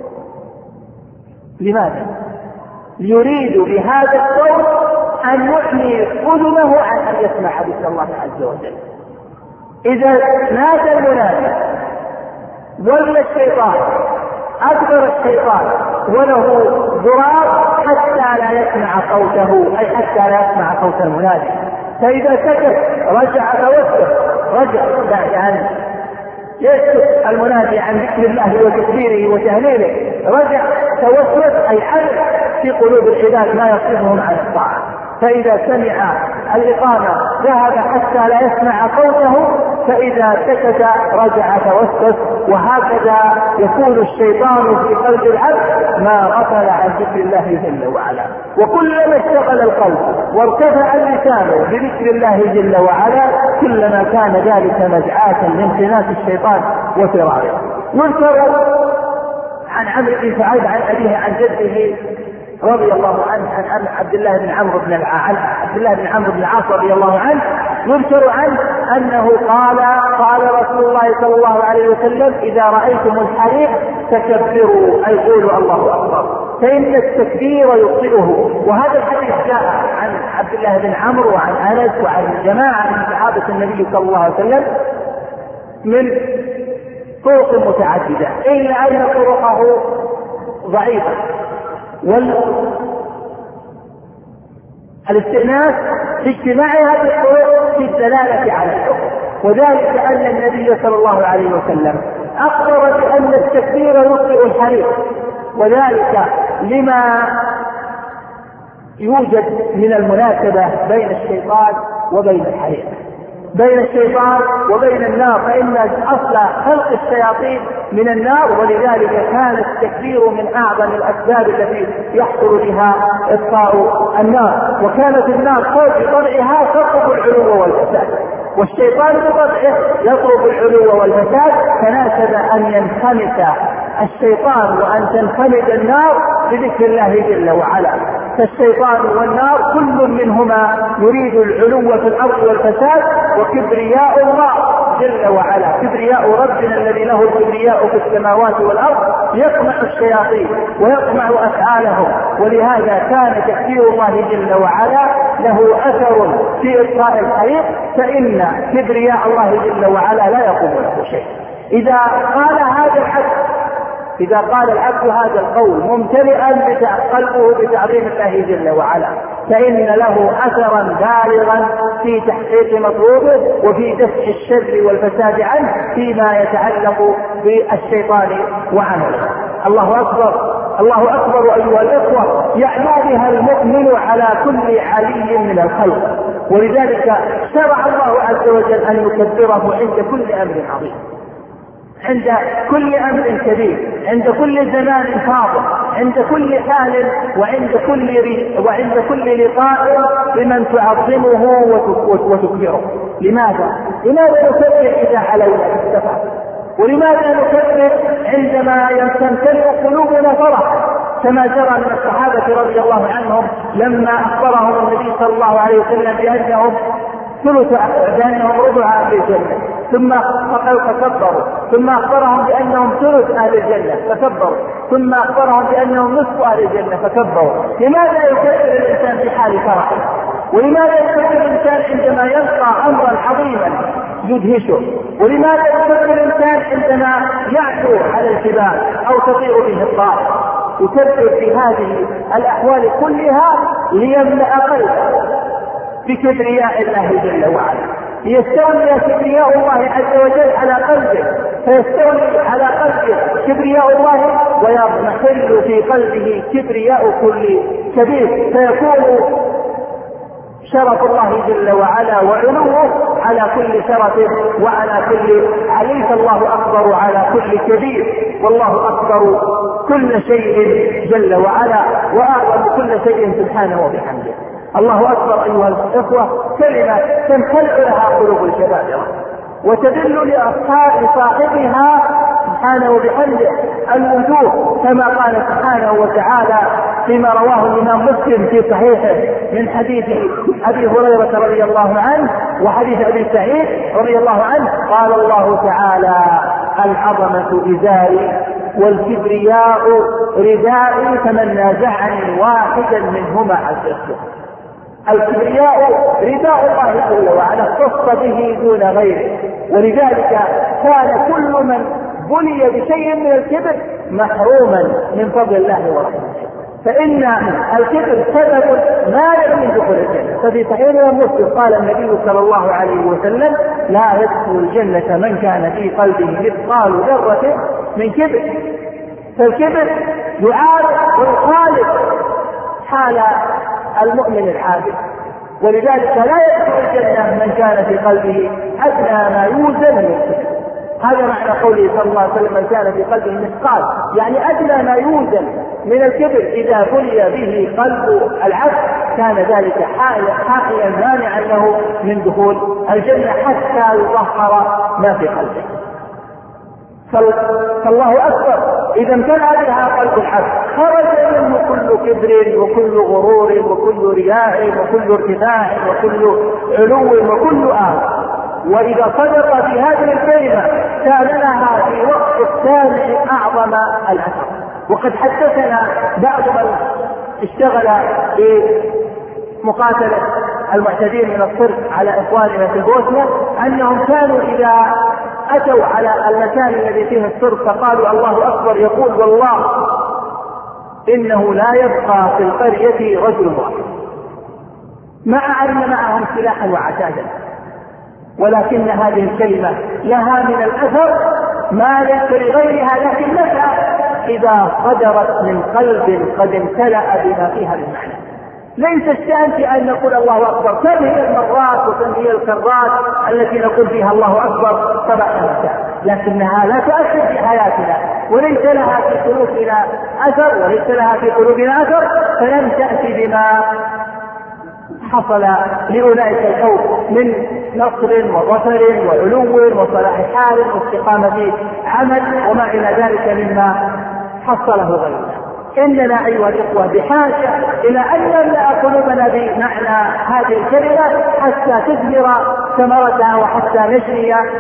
لماذا؟ يريد بهذا الصوت أن يحمي أذنه عن أن يسمع باسم الله عز وجل. إذا نادى المنادي ولا الشيطان أكبر الشيطان وله ضراب حتى لا يسمع صوته، أي حتى لا يسمع صوت المنادي. فإذا سكت رجع توسل، رجع بعد أن يسكت المنادي عن ذكر الله وتكبيره وتهليله، رجع توسل، أي حل في قلوب العباد ما يصرفهم عن الطاعة. فإذا سمع الإقامة ذهب حتى لا يسمع صوته، فإذا سكت رجع توسل. وهكذا يكون الشيطان في قلب العبد ما غفل عن ذكر الله جل وعلا. وكلما اشتغل القلب وارتفع اللسان بذكر الله جل وعلا كلما كان ذلك مدعاة لانخناق الشيطان وفراره. يذكر عن عمرو بن سعيد عن أبيه عن جده رضي الله عنه عن عبد الله بن عمرو بن عبد الله بن عمرو بن العاص رضي الله عنه، يذكر عنه أنه قال: قال رسول الله صلى الله عليه وسلم: إذا رأيتم الحريق فكبروا، أي قولوا الله أكبر، فإن التكبير يبطئه. وهذا الحديث جاء عن عبد الله بن عمرو وعن أنس وعن جماعة من صحابة النبي صلى الله عليه وسلم من طرق متعددة، إلا أن طرقه ضعيفة. والاستئناس في اجتماع هذه الطرق في الدلالة على الحكم، وذلك أن النبي صلى الله عليه وسلم أخبر بأن التكبير يطفئ الحريق، وذلك لما يوجد من المناسبة بين الشيطان وبين الحريق، بين الشيطان وبين النار، فإن أصل خلق الشياطين من النار، ولذلك كان التكبير من أعظم الأسباب التي يحصل بها إطفاء النار. وكانت النار بطبعها تطلب العلو والفساد، والشيطان بطبعه يطلب العلو والفساد، فناسب أن ينخمس الشيطان وأن تنخمد النار بذكر الله جل وعلا. فالشيطان والنار كل منهما يريد العلو في الأرض والفساد، وكبرياء الله جل وعلا، كبرياء ربنا الذي له الكبرياء في السماوات والأرض يقمع الشياطين ويقمع أفعالهم. ولهذا كان تكبير الله جل وعلا له أثر في إطفاء الحريق، فإن كبرياء الله جل وعلا لا يقوم له شيء. إذا قال هذا العبد إذا قال العبد هذا القول ممتلئا قلبه بتعظيم الله جل وعلا، فإن له أثرا بالغا في تحقيق مطلوبه وفي دفع الشر والفساد عنه فيما يتعلق بالشيطان وعمله. الله أكبر، الله أكبر أيها الإخوة، يعلو بها المؤمن على كل علي من الخلق. ولذلك شرع الله عز وجل أن يكبره عند كل أمر عظيم، عند كل أمر كبير، عند كل زمان فاضل، عند كل حال، وعند كل ري... وعند كل لقاء بمن تعظمه وتكبره. لماذا؟ لماذا نكبر إذا علونا في السفر؟ ولماذا نكبر عندما تمتلئ قلوبنا فرحا؟ كما جرى من الصحابة رضي الله عنهم لما أخبرهم النبي صلى الله عليه وسلم بأنهم ثلث بأنهم ربع أهل الجنة ثم فكبروا، ثم أخبرهم بأنهم ثلث أهل الجنة فكبروا، ثم أخبرهم بأنهم نصف أهل الجنة فكبروا. لماذا يكبر الإنسان في حال فرح؟ ولماذا يكبر الإنسان عندما يلقى أمرا عظيما يدهشه؟ ولماذا يكبر الإنسان عندما يعثر على الجبال أو تطير به الطائر؟ يكبر في هذه الأحوال كلها ليملأ قلبه بكبرياء الله جل وعلا، ليستولي كبرياء الله عز وجل على قلبه، فيستولي على قلبه كبرياء الله ويضمحل في قلبه كبرياء كل كبير، فيكون شرف الله جل وعلا وعلوه على كل شرف وعلى كل علي. فالله أكبر على كل كبير، والله أكبر كل شيء جل وعلا، وأعظم كل شيء سبحانه وبحمده. الله أكبر أيها الإخوة كلمة تنخلع لها قلوب الجبابرة وتدل لأصحاب صاحبها سبحانه وبحمده الوجوه، كما قال سبحانه وتعالى فيما رواه الإمام مسلم في صحيحه من حديث أبي هريرة رضي الله عنه وحديث أبي سعيد رضي الله عنه، قال الله تعالى: العظمة إزاري والكبرياء ردائي فمن نازعني واحدا منهما عززته. الكبرياء رداء الله جل وعلا اختص به دون غيره، ولذلك كان كل من بلي بشيء من الكبر محروما من فضل الله ورحمته، فإن الكبر سبب مانع من دخول الجنة. ففي صحيح مسلم قال النبي صلى الله عليه وسلم: لا يدخل الجنة من كان في قلبه مثقال ذرة من كبر. فالكبر يعارض ويخالف حال المؤمن العابد، ولذلك لا يدخل الجنة من كان في قلبه أدنى ما يوزن من الكبر. هذا معنى قوله صلى الله عليه وسلم: من كان في قلبه مثقال، يعني أدنى ما يوزن من الكبر إذا بلي به قلب العبد كان ذلك حائلا مانعا له من دخول الجنة حتى يطهر ما في قلبه. فالله أكبر إذا امتلأ بها قلب العبد خرج منه كل كبر وكل غرور وكل رياء وكل ارتفاع وكل علو وكل آه. وإذا صدق في هذه الكلمة كان لها في وقت السامع أعظم الأثر. وقد حدثنا بعض من اشتغل بمقاتلة المعتدين من الصرف على إخواننا في البوسنة أنهم كانوا إذا أتوا على المكان الذي فيه الصرف فقالوا: الله أكبر، يقول: والله إنه لا يبقى في القرية رجل واحد، مع أن معهم سلاحا وعتادا، ولكن هذه الكلمة لها من الأثر ما ليس لغيرها، لكن متى؟ إذا صدرت من قلب قد امتلأ بما فيها من معنى. ليس الشأن في أن نقول الله أكبر، كم هي المرات وكم هي الكرات التي نقول فيها الله أكبر صباح ومساء، لكنها لا تؤثر في حياتنا، وليس لها في قلوبنا أثر، وليس لها في قلوبنا أثر، فلم تأتي بما حصل لأولئك القوم من نصر وظفر وعلو وصلاح حال واستقامة عمل وما إلى ذلك مما حصله غيرنا. إننا أيها الإخوة بحاجة إلى أن نملأ قلوبنا بمعنى هذه الكلمة حتى تثمر ثمرتها وحتى نشري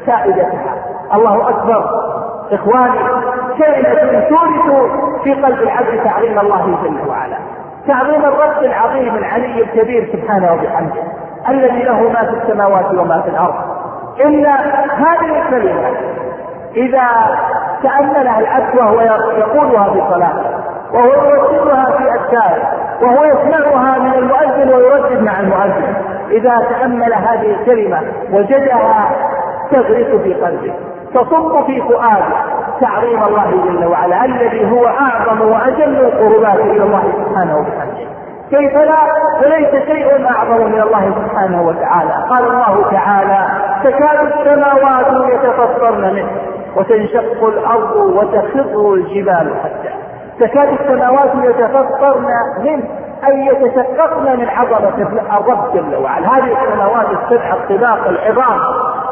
سائدتها. الله أكبر إخواني، كلمة تورث في قلب العبد تعظيم الله جل وعلا، تعظيم الرب العظيم العلي الكبير سبحانه وبحمده الذي له ما في السماوات وما في الأرض. إن هذه الكلمة إذا تأملها العبد وهو يقولها في صلاته، وهو يرددها في أذكاره، وهو يسمعها من المؤذن ويردد مع المؤذن، إذا تأمل هذه الكلمة وجدها تغرس في قلبه، تصب في فؤاده تعظيم الله جل وعلا الذي هو أعظم وأجل القربات إلى الله سبحانه وبحمده. كيف لا؟ فليس شيء أعظم من الله سبحانه وتعالى. قال الله تعالى: تكاد السماوات يتفطرن منه وتنشق الأرض وتخر الجبال حتى. تكاد السماوات يتفطرن منه أي يتشققن من عظمة الرب جل وعلا. هذه السماوات السبع الطباق العظام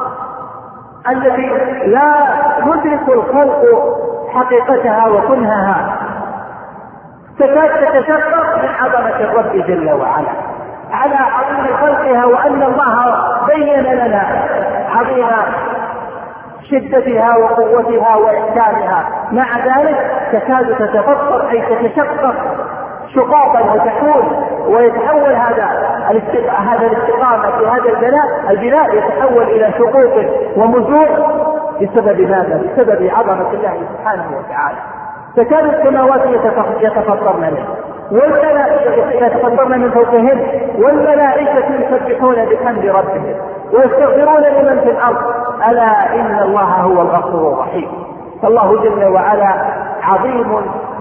التي لا يدرك الخلق حقيقتها وكنهها، تكاد تتشقق من عظمة الرب جل وعلا على عظيم خلقها، وأن الله بين لنا عظيم شدتها وقوتها وإحكامها. مع ذلك تكاد تتفطر أي تتشقق شقاقا وتحول، ويتحول هذا هذا الاستقامة في هذا البناء البناء يتحول إلى شقوق ومزوق بسبب ماذا؟ بسبب عظمة الله سبحانه وتعالى. تكاد السماوات يتفطرن منه والملائكة يتفطرن من فوقهن والملائكة يسبحون بحمد ربهم ويستغفرون لمن في الأرض ألا إن الله هو الغفور الرحيم. فالله جل وعلا عظيم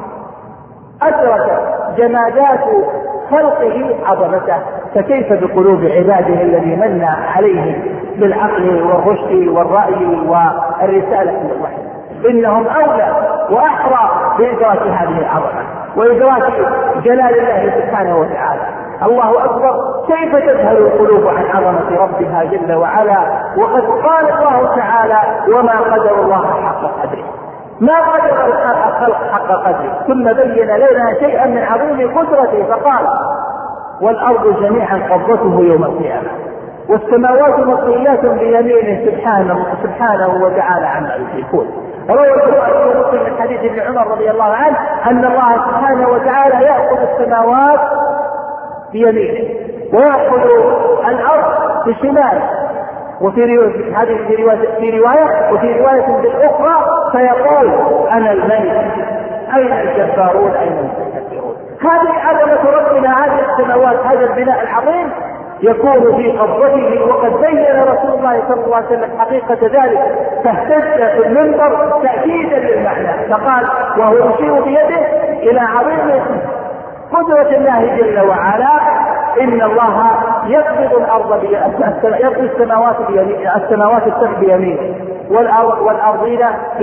أدرك جمادات خلقه عظمته، فكيف بقلوب عباده الذي من عليهم بالعقل والرشد والرأي والرسالة من الوحي. إنهم أولى وأحرى بإدراك هذه العظمة وإدراك جلال الله سبحانه وتعالى. الله أكبر، كيف تذهل القلوب عن عظمة ربها جل وعلا، وقد قال الله تعالى: وما قدر الله حق قدره. ما قدر الخلق حق قدره، ثم بين لنا شيئا من عظيم قدرته فقال: والأرض جميعا قبضته يوم القيامة والسماوات مطويات بيمينه سبحانه سبحانه وتعالى عما يشركون. روى البخاري ومسلم من حديث ابن عمر رضي الله عنه أن الله سبحانه وتعالى يأخذ السماوات بيمينه ويأخذ الأرض بشماله، وفي رواية هذه في رواية في رواية وفي رواية بالأخرى فيقول: أنا الملك، أين الجبارون أين المتكبرون. هذه عظمة ربنا، هذه السماوات، هذا البناء العظيم يكون في قبضته، وقد بين رسول الله صلى الله عليه وسلم حقيقة ذلك فاهتز في المنبر تأكيدا للمعنى فقال وهو يشير بيده إلى عظيم قدرة الله جل وعلا: إن الله يقبض الأرض يقبض السماوات بيمينه، السماوات السبع بيمينه والأرض والأرضين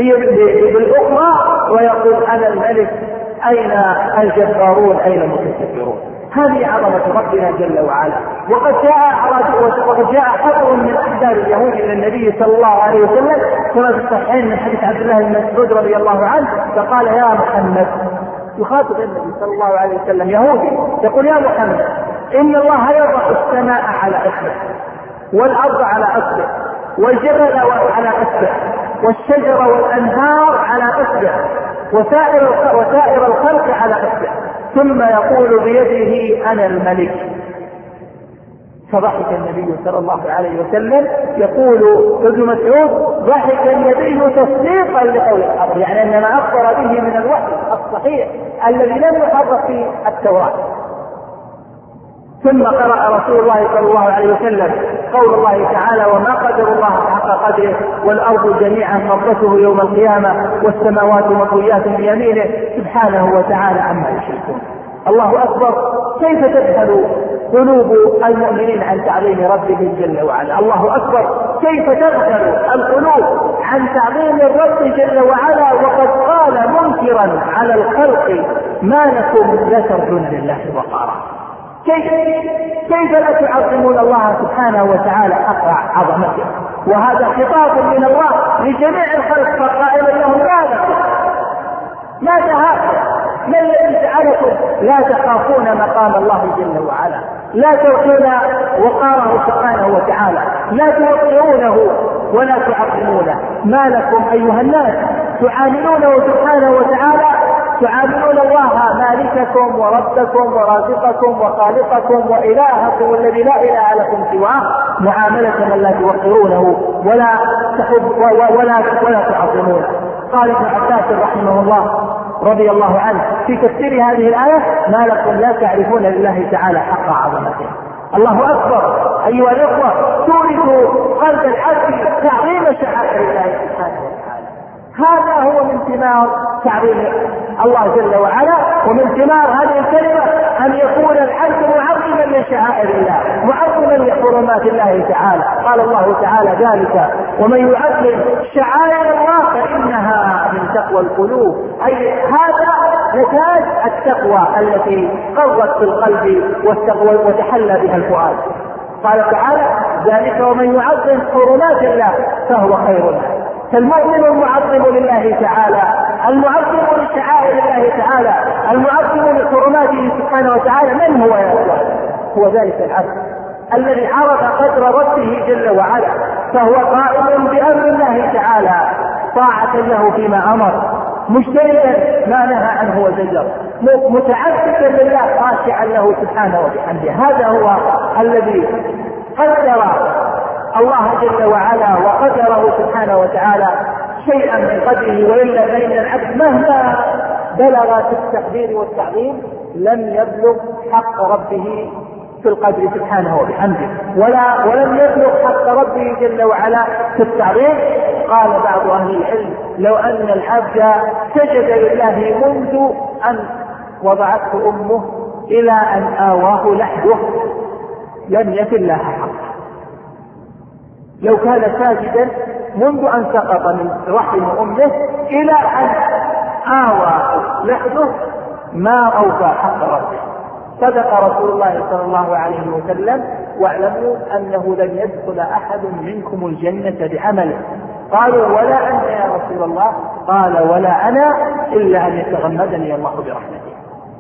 بالأخرى، ويقول: أنا الملك، أين الجبارون أين المتكبرون. هذه عظمة ربنا جل وعلا. وقد جاء وقد جاء حبر من أحبار اليهود إلى النبي صلى الله عليه وسلم كما في الصحيحين من حديث عبد الله بن مسعود رضي الله عنه، فقال: يا محمد، يخاطب النبي صلى الله عليه وسلم يهودي، يقول: يا محمد، إن الله يضع السماء على أصبع والأرض على أصبع والجبل على أصبع والشجر والأنهار على أصبع وسائر وسائر الخلق على أصبع، ثم يقول بيده: أنا الملك. فضحك النبي صلى الله عليه وسلم. يقول ابن مسعود: ضحك النبي تصديقا لقول الحق، يعني أن ما أخبر به من الوحي الصحيح الذي لم يحرف في التوراة. ثم قرأ رسول الله صلى الله عليه وسلم قول الله تعالى: وما قدر الله حق قدره والأرض جميعا قبضته يوم القيامة والسماوات مطويات بيمينه سبحانه وتعالى عما يشركون. الله أكبر، كيف تذهل قلوب المؤمنين عن تعظيم ربهم جل وعلا. الله أكبر، كيف تذهل القلوب عن تعظيم الرب جل وعلا، وقد قال منكرا على الخلق: ما لكم لا ترجون لله وقارا. كيف كيف لا تعظمون الله سبحانه وتعالى حق عظمته؟ وهذا خطاب من الله لجميع الخلق، فقائلا لهم: ما لكم، ماذا هذا؟ ما الذي جعلكم لا تخافون مقام الله جل وعلا، لا تركون وقاره سبحانه وتعالى، لا توقرونه ولا تعظمونه؟ ما لكم أيها الناس تعاملونه سبحانه وتعالى، تعاملون الله مالككم وربكم ورازقكم وخالقكم وإلهكم الذي لا إله لكم سواه معاملة من لا توقرونه ولا تحب ولا ولا تعظمونه. قال ابن عباس رحمه الله رضي الله عنه في تفسير هذه الآية: ما لكم لا تعرفون لله تعالى حق عظمته. الله أكبر أيها الأخوة، تورث قلب العبد تعظيم شعائر الله سبحانه وتعالى. هذا هو من ثمار تعظيم الله جل وعلا، ومن ثمار هذه الكلمة أن يكون العبد معظما لشعائر الله، معظما لحرمات الله تعالى. قال الله تعالى: ذلك ومن يعظم شعائر الله فإنها من تقوى القلوب. أي هذا نتاج التقوى التي قرت في القلب والتقوى وتحلى بها الفؤاد. قال تعالى: ذلك ومن يعظم حرمات الله فهو خير له. فالمؤمن المعظم لله تعالى، المعظم لشعائر الله تعالى، المعظم لحرماته سبحانه وتعالى، من هو يا أخوان؟ هو ذلك العبد الذي عرف قدر ربه جل وعلا، فهو قائم بأمر الله تعالى طاعة له فيما أمر، مجتنبا ما نهى عنه وزجر، متعبدا لله خاشعا له سبحانه وبحمده. هذا هو الذي قدر الله جل وعلا وقدره سبحانه وتعالى شيئا من قدره، وإلا فإن العبد مهما بلغ في التقدير والتعظيم لم يبلغ حق ربه في القدر سبحانه وبحمده، ولا ولم يبلغ حق ربه جل وعلا في التعظيم. قال بعض أهل العلم: لو أن العبد سجد لله منذ أن وضعته أمه إلى أن آواه لحده لم يفل لها حقه. لو كان ساجدا منذ أن سقط من رحم أمه إلى أن آوى لحده ما أوفى حق ربه. صدق رسول الله صلى الله عليه وسلم: واعلموا أنه لن يدخل أحد منكم الجنة بعمله. قالوا: ولا أنت يا رسول الله؟ قال: ولا أنا إلا أن يتغمدني الله برحمته.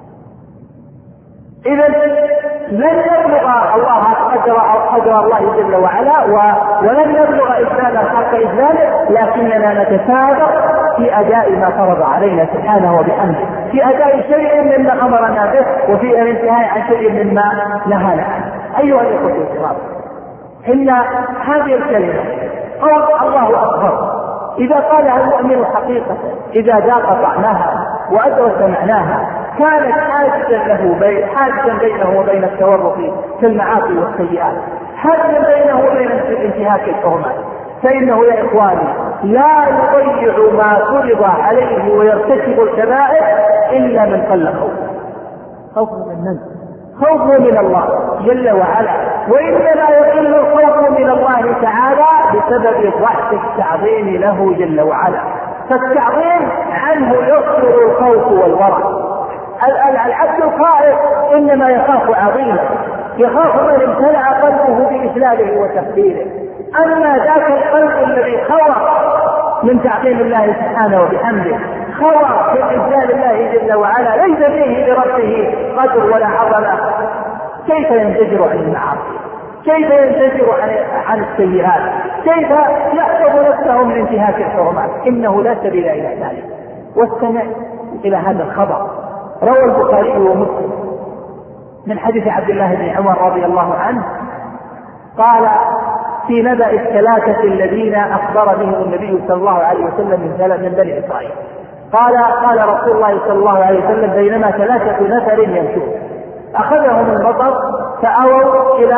إذا لن يبلغ الله قدر قدر الله جل وعلا، ولن يبلغ إجلال حق إجلاله، لكننا نتسابق في أداء ما فرض علينا سبحانه وبحمده، في أداء شيء مما أمرنا به، وفي الانتهاء عن شيء مما نهانا عنه. أيها الإخوة الكرام، إن هذه الكلمة قول الله أكبر إذا قالها المؤمن حقيقة، إذا ذاق طعمها وأدرك معناها، كانت حاجزا له بين حاجزا بينه وبين التورط في المعاصي والسيئات، حاجزا بينه وبين انتهاك الحرمات. فإنه يا إخواني لا يضيع ما فرض عليه ويرتكب الكبائر إلا من قل خوفه. خوفه من من؟ خوفه من الله جل وعلا، وإنما يقل الخوف من الله تعالى بسبب ضعف التعظيم له جل وعلا. فالتعظيم عنه يصدر الخوف والورع. العبد الخائف إنما يخاف عظيما، يخاف من امتلأ قلبه بإجلاله وتقديره. أما ذاك القلب الذي خوى من تعظيم الله سبحانه وبحمده، خوى من إجلال الله جل وعلا، ليس فيه لربه قدر ولا عظمة، كيف ينزجر عن المعاصي؟ كيف ينزجر عن عن السيئات؟ كيف يحفظ نفسه من انتهاك الحرمات؟ إنه لا سبيل إلى ذلك. واستمع إلى هذا الخبر، روى البخاري ومسلم من حديث عبد الله بن عمر رضي الله عنه قال: في نبأ الثلاثة الذين أخبر بهم النبي صلى الله عليه وسلم من بني إسرائيل، قال قال رسول الله صلى الله عليه وسلم: بينما ثلاثة نفر يمشون أخذهم المطر فأووا إلى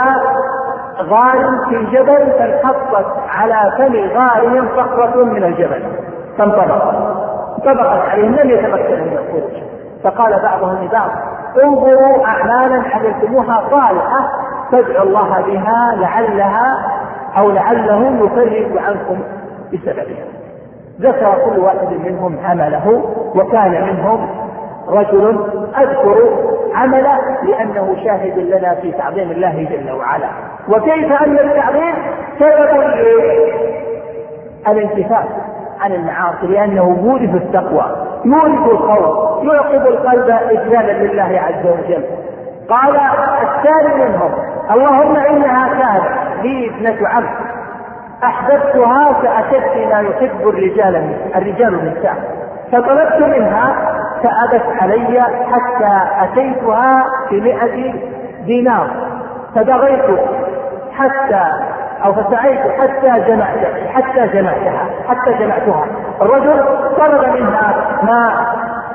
غار في جبل، فانحطت على فم غارهم صخرة من الجبل فانطبقت انطبقت عليهم، لم يتمكنوا من الخروج. فقال بعضهم لبعض: انظروا أعمالا عملتموها صالحة فادعوا الله بها لعلها أو لعله يفرج عنكم بسببها. ذكر كل واحد منهم عمله، وكان منهم رجل أذكر عمله لأنه شاهد لنا في تعظيم الله جل وعلا، وكيف أن التعظيم سبب الانتفاع عن المعاصي لأنه مورث التقوى يورث الخوف يعقب القلب إجلالا لله عز وجل. قال الثاني منهم اللهم إنها كانت لي ابنة عم أحببتها فأتت ما يحب الرجال الرجال النساء فطلبت منها فأبت علي حتى أتيتها بمئة دينار فبغيت حتى أو فسعيت حتى جمعت حتى جمعتها حتى جمعتها. الرجل طلب منها ما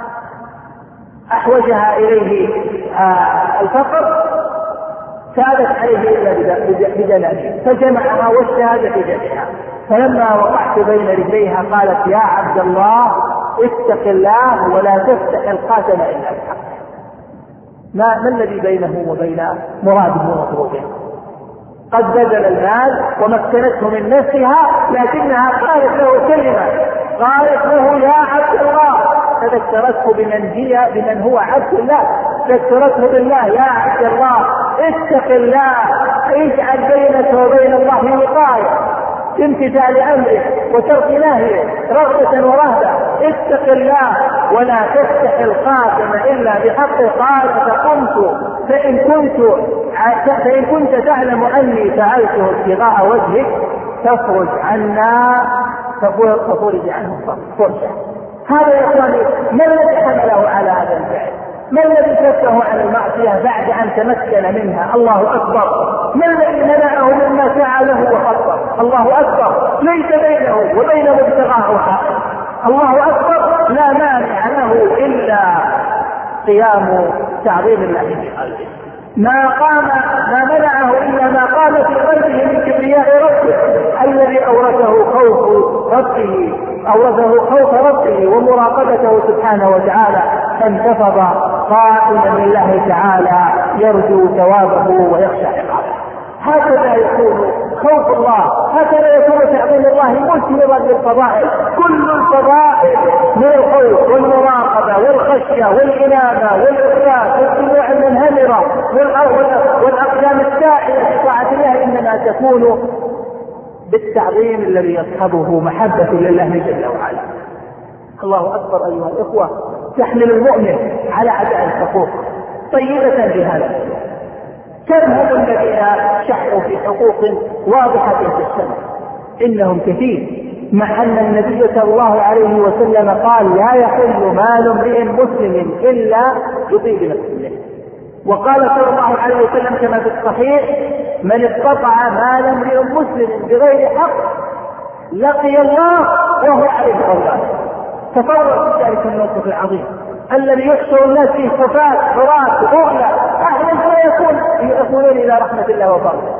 أحوجها إليه آه الفقر سادت عليه إلا بدلاله فجمعها واجتهد في جمعها. فلما وقعت بين رجليها قالت يا عبد الله اتق الله ولا تفتح الخاتم إلا بالحق. ما, ما الذي بينه وبين مراده ومطلوبه؟ قد بذل المال ومكنته من نفسها لكنها قالت له كلمة قالت له يا عبد الله فذكرته بمن هي بمن هو عبد الله ذكرته بالله يا عبد الله اتق الله اجعل بينك وبين الله وقاية امتثال امره وترك نهيه رغبة ورهبة اتق الله ولا تفتح الخاتم الا بحق. قال فقمت فان كنت فان كنت تعلم اني فعلته ابتغاء وجهك تخرج عنا فخرج عنه فرجه. هذا يا اخواني ما الذي حمله على هذا الفعل؟ ما الذي كفه عن المعصية بعد أن تمكن منها؟ الله أكبر. ما الذي منعه مما فعله وخطه؟ الله أكبر. ليس بينه وبينه ابتغاء حائل. الله أكبر. لا مانع له إلا قيام تعظيم الله في قلبه. ما قام ما منعه إلا ما قام في قلبه من كبرياء ربه الذي أورثه خوف ربه أورثه خوف ربه ومراقبته سبحانه وتعالى فانتفض قائما لله تعالى يرجو ثوابه ويخشى عقابه. هكذا يكون خوف الله هكذا يكون تعظيم الله مثمرا للفضائل. كل الفضائل من الخوف والمراقبة والخشية والإنابة والإخلاص والطلوع المنهمرة والأقدام الساعية في طاعة الله إنما تكون بالتعظيم الذي يصحبه محبة لله جل وعلا. الله أكبر أيها الإخوة. تحمل المؤمن على أداء الحقوق طيبة بهذا. كم هم الذين شحوا في حقوق واضحة في السنة؟ إنهم كثير، مع أن النبي صلى الله عليه وسلم قال لا يحل مال امرئ مسلم إلا بطيب نفسه. وقال صلى الله عليه وسلم كما في الصحيح من استطاع مال امرئ مسلم بغير حق لقي الله وهو عليه غضبان. تصور في ذلك الموقف العظيم الذي يحشر الناس فيه صفات عراة غرلة أهلا فيكون يكونون إلى رحمة الله وفضله.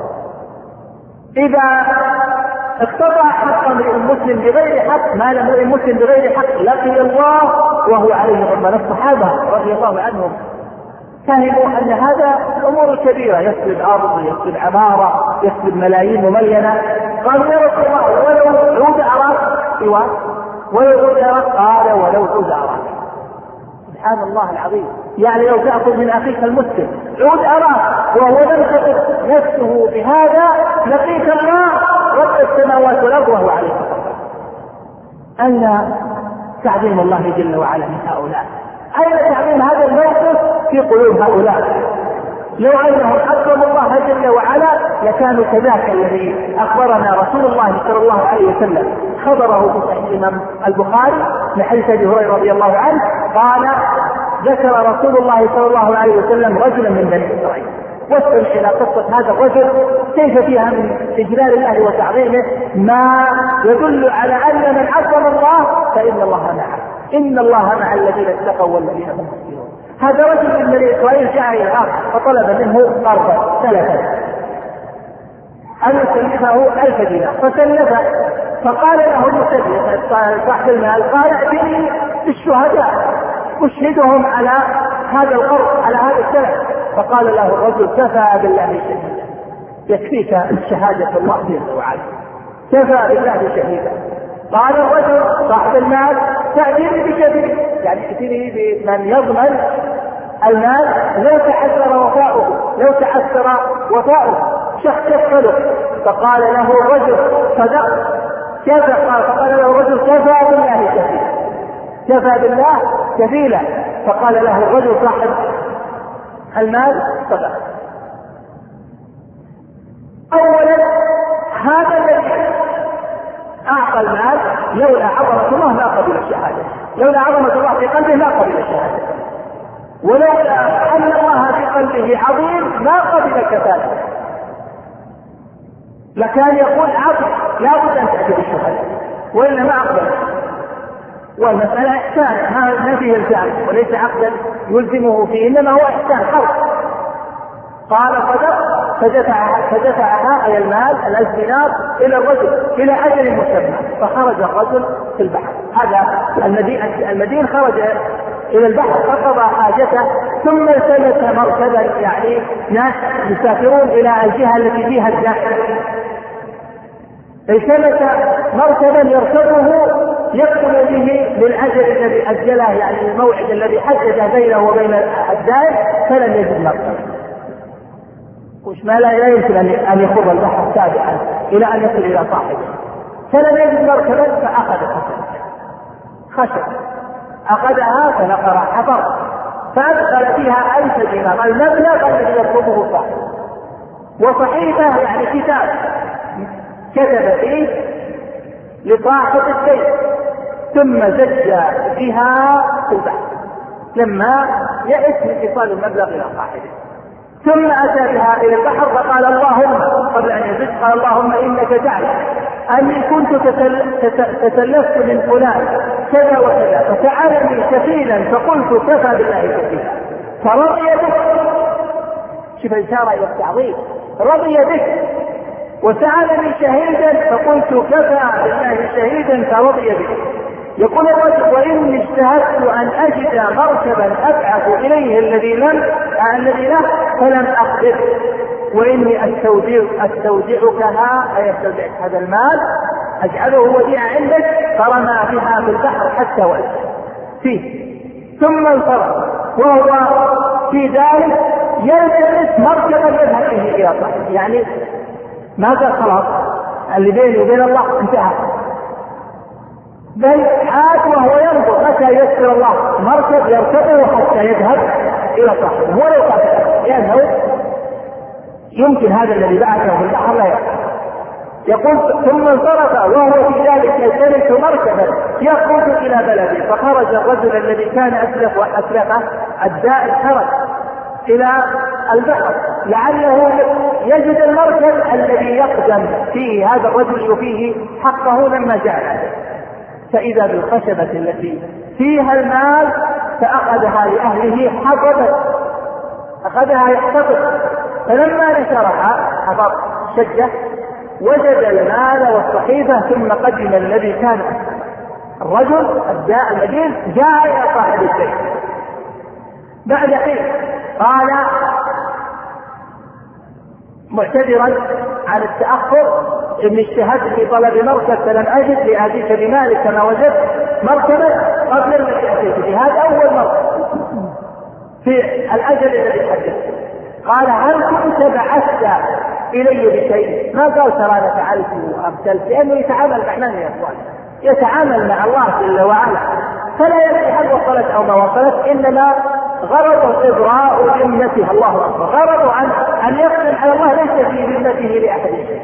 إذا اقتطع حق امرئ مسلم بغير حق مال امرئ مسلم بغير حق لقي الله وهو عليه غضبان. الصحابة رضي الله عنهم فهموا أن هذا الأمور الكبيرة يسلب أرض يسلب عمارة يسلب ملايين مملينة. قالوا يا رسول الله ولو عود أراك سواه ولو عود أراك قال ولو عود أراك. سبحان الله العظيم. يعني لو تأخذ من أخيك المسلم عود أراك وهو لم تقف نفسه بهذا لقيك الله رب السماوات والأرض وهو عليه غضبان. أين تعظيم الله جل وعلا من هؤلاء؟ أين تعظيم هذا الموقف في قلوب هؤلاء؟ لو أنهم عظموا الله جل وعلا لكانوا كذاك الذي أخبرنا رسول الله صلى الله عليه وسلم خبره في صحيح الإمام البخاري من حديث أبي هريرة رضي الله عنه قال ذكر رسول الله صلى الله عليه وسلم رجلا من بني إسرائيل واستمع إلى قصة هذا الرجل كيف فيها من إجلال الله وتعظيمه ما يدل على أن من عظم الله فإن الله معه. إن الله مع الذين اتقوا والذين هم محسنون. هذا رجل من بني إسرائيل جاء إلى الأرض فطلب منه قرضا سلفا أن يسلفه ألف دينار فسلفه فقال له المسلف صاحب المال قال ائتني بالشهداء أشهدهم على هذا القرض على هذا السلف. فقال له الرجل كفى بالله شهيدا يكفيك الشهادة الله جل وعلا كفى بالله شهيدا. قال الرجل صاحب المال تأتيني بشهيد يعني تأتيني بمن يضمن المال لو تعثر وفاؤه لو تعثر وفاؤه شخص يقتله. فقال له الرجل صدق كفى فقال له الرجل كفى بالله كفيلا، كفى بالله كفيلا. فقال له الرجل صاحب المال صدق. أولا هذا الذي أعطى المال لولا عظمة الله لا قبل الشهادة، لولا عظمة الله في قلبه لا قبل الشهادة، ولولا أن الله في قلبه عظيم ما قبل الكفالة، لكان يقول عقد لا بد أن تأتي بالشهادة وإلا ما أقبل. والمسألة إحسان ما فيه الزام وليس عقدا يلزمه فيه، إنما هو إحسان حرف. قال صدق فدفع فدفعها أي المال الألف دينار إلى الرجل إلى أجل مسمى، فخرج الرجل في البحر. هذا المدين المدين خرج إلى البحر فقضى حاجته، ثم التمس مركبا يعني ناس يسافرون إلى الجهة التي فيها الزاحف، التمس مركبا يركبه يقتل به للأجل الذي أجله، يعني الموعد الذي حدد بينه وبين الدائم، فلم يجد مركبا. وش ما لا يمكن أن يخوض البحر تابعا إلى أن يصل إلى صاحبه، فلم يجد مركبا فأخذ خشب خشب أخذها فنقر حفر فأدخل فيها ألف دينار المبلغ الذي يطلبه صاحبه، وصحيفة يعني كتاب كتب فيه لصاحب الدين، ثم زج بها في البحر لما يئس من ايصال المبلغ الى صاحبه، ثم اتى بها الى البحر فقال اللهم، قبل ان يزج قال اللهم انك تعلم اني كنت تسلفت من فلان كذا وكذا فجعلني كفيلا فقلت كفى بالله كفيلا فرضي بك. شوف الاشاره الى التعظيم، رضي بك وسألني شهيدا فقلت كفى بالله شهيدا فرضي به. يقول الرجل وإني اجتهدت أن أجد مركبا أبعث إليه الذي لم الذي له فلم أقدر، وإني أستودع أستودعكها أي أستودعك هذا المال أجعله وديعة عندك، فرمى بها في البحر حتى وأجل فيه، ثم انصرف وهو في ذلك يلتمس مركبا يذهب به إلى صاحبه، يعني ما قال خلاص اللي بيني وبين الله انتهى، بل عاد وهو ينظر متى يسر الله مركب يركبه حتى يذهب الى صاحبه ولو قاتله، لانه يمكن هذا الذي بعثه في البحر لا يقع. يقول ثم انصرف وهو في ذلك يلتمس مركبا يخرج الى بلده، فخرج الرجل الذي كان اسلف واسلفه الدائم خرج الى البحر لعله يجد المركب الذي يقدم فيه هذا الرجل يفيه حقه لما جاء، فإذا بالخشبة التي فيها المال فأخذها لأهله حفظت، أخذها يحتفظ، فلما نشرها حفظ شجة وجد المال والصحيفة، ثم قدم الذي كان الرجل الداء المدين جاء إلى صاحب الشيء بعد حين قال معتذرا عن التأخر إني اجتهدت في طلب مركب فلم أجد لآتيك بمالك كما وجدت مركبا قبل الذي أتيت به، هذا أول مركب في الأجل الذي حدثت. قال هل كنت بعثت إلي بشيء؟ ما قال ترى أنا فعلت وأرسلت، لأنه يتعامل مع من يا إخوان؟ يتعامل مع الله جل وعلا، فلا يدري هل وصلت أو ما وصلت، إنما غرض إبراء ذمته، الله أكبر، غرض أن أن يقدم على الله ليس في ذمته لأحد شيء.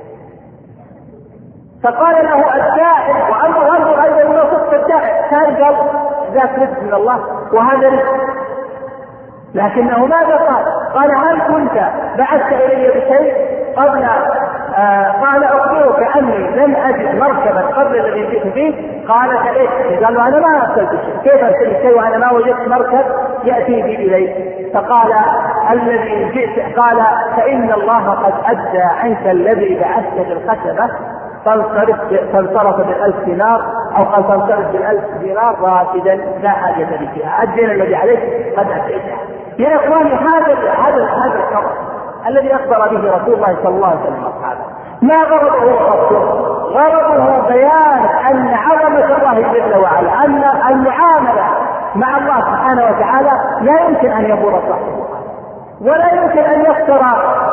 فقال له الدائم وأنظر أنظر أيضا إلى صدق الدائم، كان قال ذاك رزق من الله وهذا رزق، لكنه ماذا قال؟ قال هل كنت بعثت إلي بشيء قبل؟ آه قال أخبرك أني لم أجد مركبا قبل الذي جئت فيه. قال فإيش؟ قال له أنا ما أرسلت شيء، كيف أرسلت شيء وأنا ما وجدت مركب يأتي بي إليه؟ فقال الذي جئت، قال فإن الله قد أدى عنك الذي بعثت بالخشبة فانصرف بالألف دينار، أو قال فانصرف بالألف دينار راشدا لا حاجة لي فيها، الدين الذي عليك قد أتيته. يا إخواني هذا هذا هذا الخبر الذي أخبر به رسول الله صلى الله عليه وسلم أصحابه ما غرضه خطه، غرضه بيان أن عظمة الله جل وعلا، أن المعاملة مع الله سبحانه وتعالى لا يمكن أن يبور صاحبه، ولا يمكن أن يفترى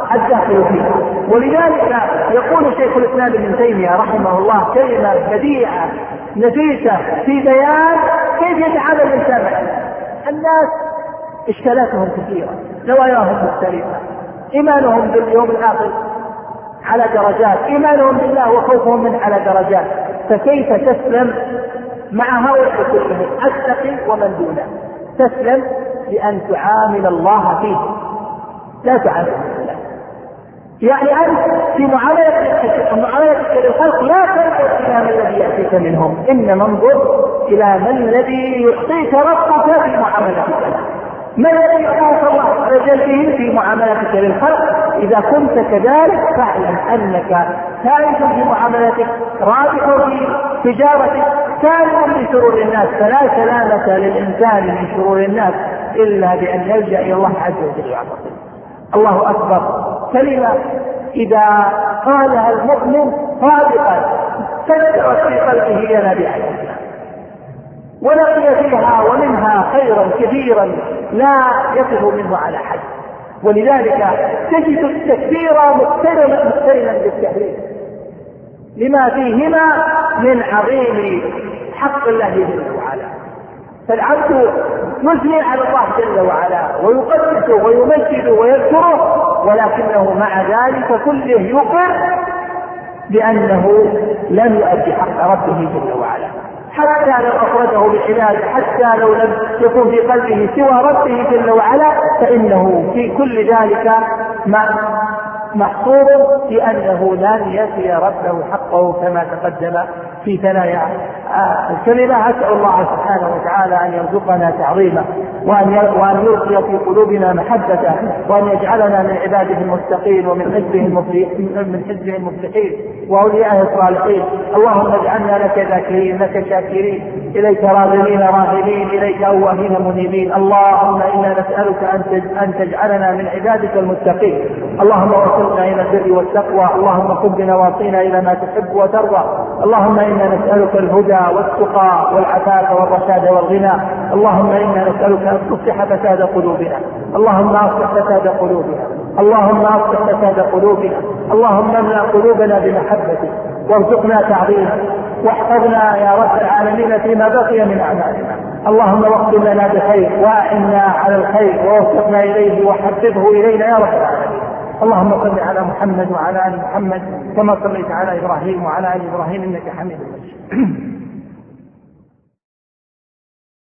الداخل فيها. ولذلك يقول شيخ الإسلام ابن تيمية رحمه الله كلمة بديعة نفيسة في بيان كيف يتعامل الإنسان مع الناس. إشكالاتهم كثيرة، نواياهم مختلفة، إيمانهم باليوم الآخر على درجات، إيمانهم بالله وخوفهم منه على درجات. فكيف تسلم مع هؤلاء كلهم التقي ومن دونه؟ تسلم بأن تعامل الله فيه، لا تعامل الله. يعني أنت في معاملتك للخلق لا تنظر إلى من الذي يأتيك منهم، إنما انظر إلى من الذي يعطيك ربك في معاملتك، ما الذي يعطيك الله عز وجل في معاملتك للخلق. إذا كنت كذلك فاعلم أنك ثالث في معاملتك، رابح في تجارتك، ثالث في شرور الناس. فلا سلامة للإنسان من شرور الناس إلا بأن يلجأ إلى الله عز وجل ويعتصم. الله أكبر كلمة إذا قالها المؤمن صادقا تدعو في قلبه ينابيع الإسلام، ولقي فيها ومنها خيرا كثيرا لا يقف منه على حد. ولذلك تجد التكبير مقترنا مقترنا بالتحريم لما فيهما من عظيم حق الله جل وعلا. فالعبد يثني على الله جل وعلا ويقدسه ويمجده ويذكره، ولكنه مع ذلك كله يقر بأنه لم يؤدي حق ربه جل وعلا، حتى لو أفرده بالعبادة، حتى لو لم يكن في قلبه سوى ربه جل وعلا، فإنه في كل ذلك محصور في أنه لن يفي ربه حقه كما تقدم في ثنايا الكلمة. أسأل الله سبحانه وتعالى أن يرزقنا تعظيمه، وأن يلقي في قلوبنا محبته، وأن يجعلنا من عباده المتقين ومن حزبه من حزبه المفلحين وأوليائه الصالحين. اللهم اجعلنا لك ذاكرين، لك شاكرين، إليك راغبين راهبين، إليك أواهين منيبين. اللهم إنا نسألك أن تجعلنا من عبادك المتقين. اللهم وصلنا إلى البر والتقوى، اللهم خذ بنواصينا إلى ما تحب وترضى. اللهم إنا نسألك الهدى والتقى والعفاف والرشاد والغنى. اللهم إنا نسألك أن تصلح فساد قلوبنا، اللهم أصلح فساد قلوبنا، اللهم أصلح فساد قلوبنا، اللهم املأ قلوبنا بمحبتك وارزقنا تعظيمك، واحفظنا يا رب العالمين فيما بقي من أعمالنا. اللهم واختم لنا بخير، وأعنا على الخير، ووفقنا إليه وحببه إلينا يا رب العالمين. اللهم صل على محمد وعلى آل محمد كما صليت على إبراهيم وعلى آل إبراهيم إنك حميد مجيد.